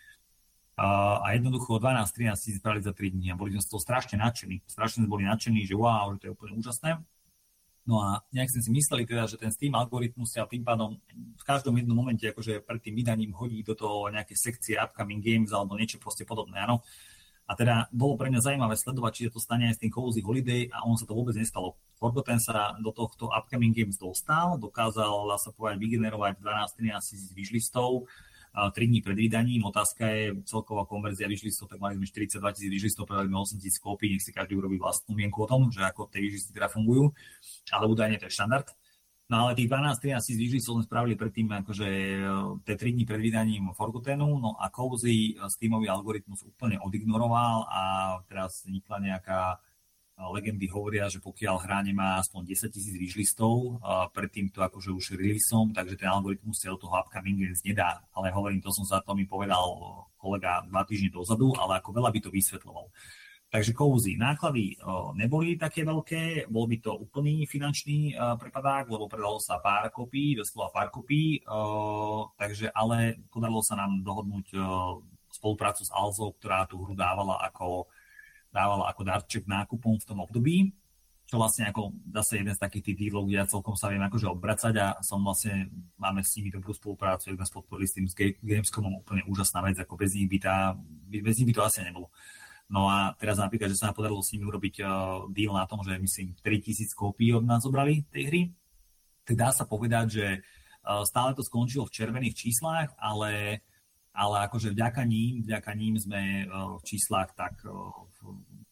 A jednoducho 12-13 000 spravili za 3 dní a boli sme z toho strašne nadšení. Strašne sme boli nadšení, že wow, že to je úplne úžasné. No a nejak sme si mysleli teda, že ten Steam algoritmus sa tým pádom v každom jednom momente akože pred tým vydaním hodí do toho nejaké sekcie upcoming games alebo niečo proste podobné, áno. A teda bolo pre mňa zaujímavé sledovať, či to stane aj s tým Cozy Holiday a on sa to vôbec nestalo. Forgotten sa do tohto upcoming games dostal, dokázal, dá sa povedať, vygenerovať 12-13 000 wishlistov 3 dní pred vydaním. Otázka je celková konverzia wishlistov, tak mali sme 42 000 wishlistov, predali sme 8 000 kópií, nech si každý urobí vlastnú mienku o tom, že ako tie wishlisty teda fungujú, ale údajne to je štandard. No ale tých 12-13 000 wishlistov sme spravili predtým akože tie 3 dní pred vydaním Forgottenu, no a Cozy Steamový algoritmus úplne odignoroval a teraz vznikla nejaká legendy hovoria, že pokiaľ hra nemá aspoň 10 000 wishlistov pred týmto akože už releaseom, takže ten algoritmus sa do toho upcoming games nedá. Ale hovorím, to som za to mi povedal kolega 2 týždne dozadu, ale ako veľa by to vysvetloval. Takže Cozy, náklady neboli také veľké, bol by to úplný finančný prepadák, lebo predalo sa pár kopií, doslova pár kopií, takže ale podarilo sa nám dohodnúť spoluprácu s Alzou, ktorá tú hru dávala ako darček nákupom v tom období, čo vlastne ako zase jeden z takých tých dílov, kde ja celkom sa viem akože obracať a máme s nimi dobrú spoluprácu, sme spolupodali s tým Gamescomom, úplne úžasná vec, ako bez nich by to asi nebolo. No a teraz napríklad, že sa nám podarilo s nimi urobiť deal na tom, že myslím 3000 kópií od nás zobrali tej hry, tak dá sa povedať, že stále to skončilo v červených číslach, ale akože vďaka ním sme v číslach tak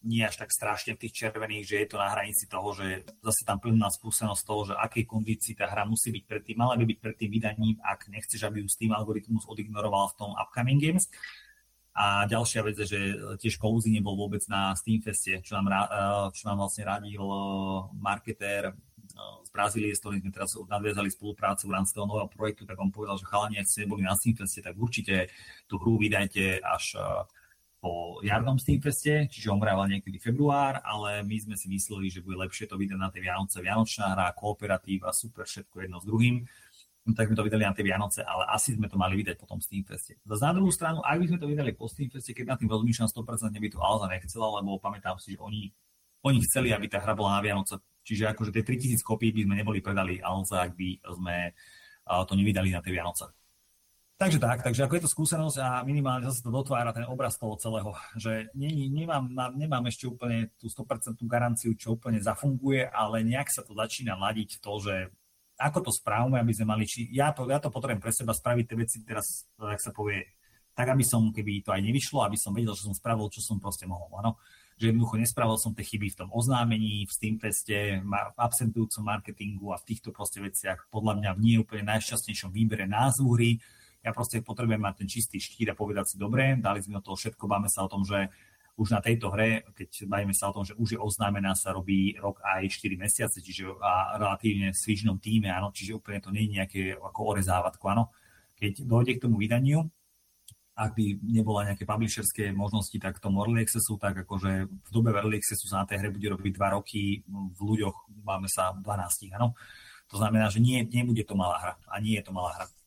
nie až tak strašne v tých červených, že je to na hranici toho, že zase tam plná skúsenosť toho, že akej kondícii tá hra musí byť predtým, mala by byť pred tým vydaním, ak nechceš, aby ju Steam algoritmus odignoroval v tom upcoming games. A ďalšia vec je, že tiež Cozy nebol vôbec na Steamfeste, čo nám vlastne radil marketér z Brazílie, s ktorým sme teraz nadviazali spoluprácu v rámci toho nového projektu, tak on povedal, že chalani, ak ste neboli na Steamfeste, tak určite tú hru vydajte až po jarnom Steamfeste, čiže on vrával niekedy február, ale my sme si mysleli, že bude lepšie to vydať na tej Vianoce. Vianočná hra, kooperatív a super, všetko jedno s druhým. Tak sme to vydali na tie Vianoce, ale asi sme to mali vydať po tom Steamfeste. Na druhú stranu, ak by sme to vydali po Steamfeste, keď na tým rozmýšľam 100%, by to Alza nechcela, lebo pamätám si, že oni chceli, aby tá hra bola na Vianoce. Čiže akože tie 3000 kopií by sme neboli predali Alza, ak by sme to nevydali na tie Vianoce. Takže ako je to skúsenosť a minimálne zase to dotvára ten obraz toho celého, že nemám ešte úplne tú 100% garanciu, čo úplne zafunguje, ale nejak sa to začína ladiť to, že ako to správame, aby sme mali, ja to potrebujem pre seba spraviť tie veci teraz, tak sa povie, tak aby som, keby to aj nevyšlo, aby som vedel, že som spravil, čo som proste mohol, áno. Že jednoducho nespravil som tie chyby v tom oznámení, v Steamfeste, v absentujúcom marketingu a v týchto proste veciach, podľa mňa v nie úplne najšťastnejšom výbere názvu hry. Ja proste potrebujem mať ten čistý štír a povedať si, dobre, dali sme o toho všetko, báme sa o tom, že už na tejto hre, keď bavíme sa o tom, že už je oznámená, sa robí rok aj 4 mesiace, čiže a relatívne v svižnom týme, áno, čiže úplne to nie je nejaké ako orezávatko, áno. Keď dojde k tomu vydaniu, ak by nebola nejaké publisherské možnosti, tak v tom Early Accessu, tak akože v dobe Early Accessu sa na tej hre bude robiť 2 roky, v ľuďoch máme sa 12, áno. To znamená, že nebude to malá hra a nie je to malá hra.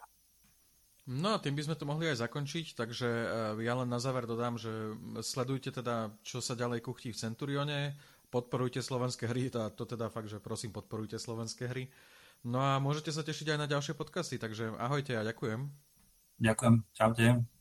No a tým by sme to mohli aj zakončiť, takže ja len na záver dodám, že sledujte teda, čo sa ďalej kuchtí v Centurione, podporujte slovenské hry, a to teda fakt, že prosím, podporujte slovenské hry. No a môžete sa tešiť aj na ďalšie podcasty, takže ahojte a ďakujem. Ďakujem, čaute.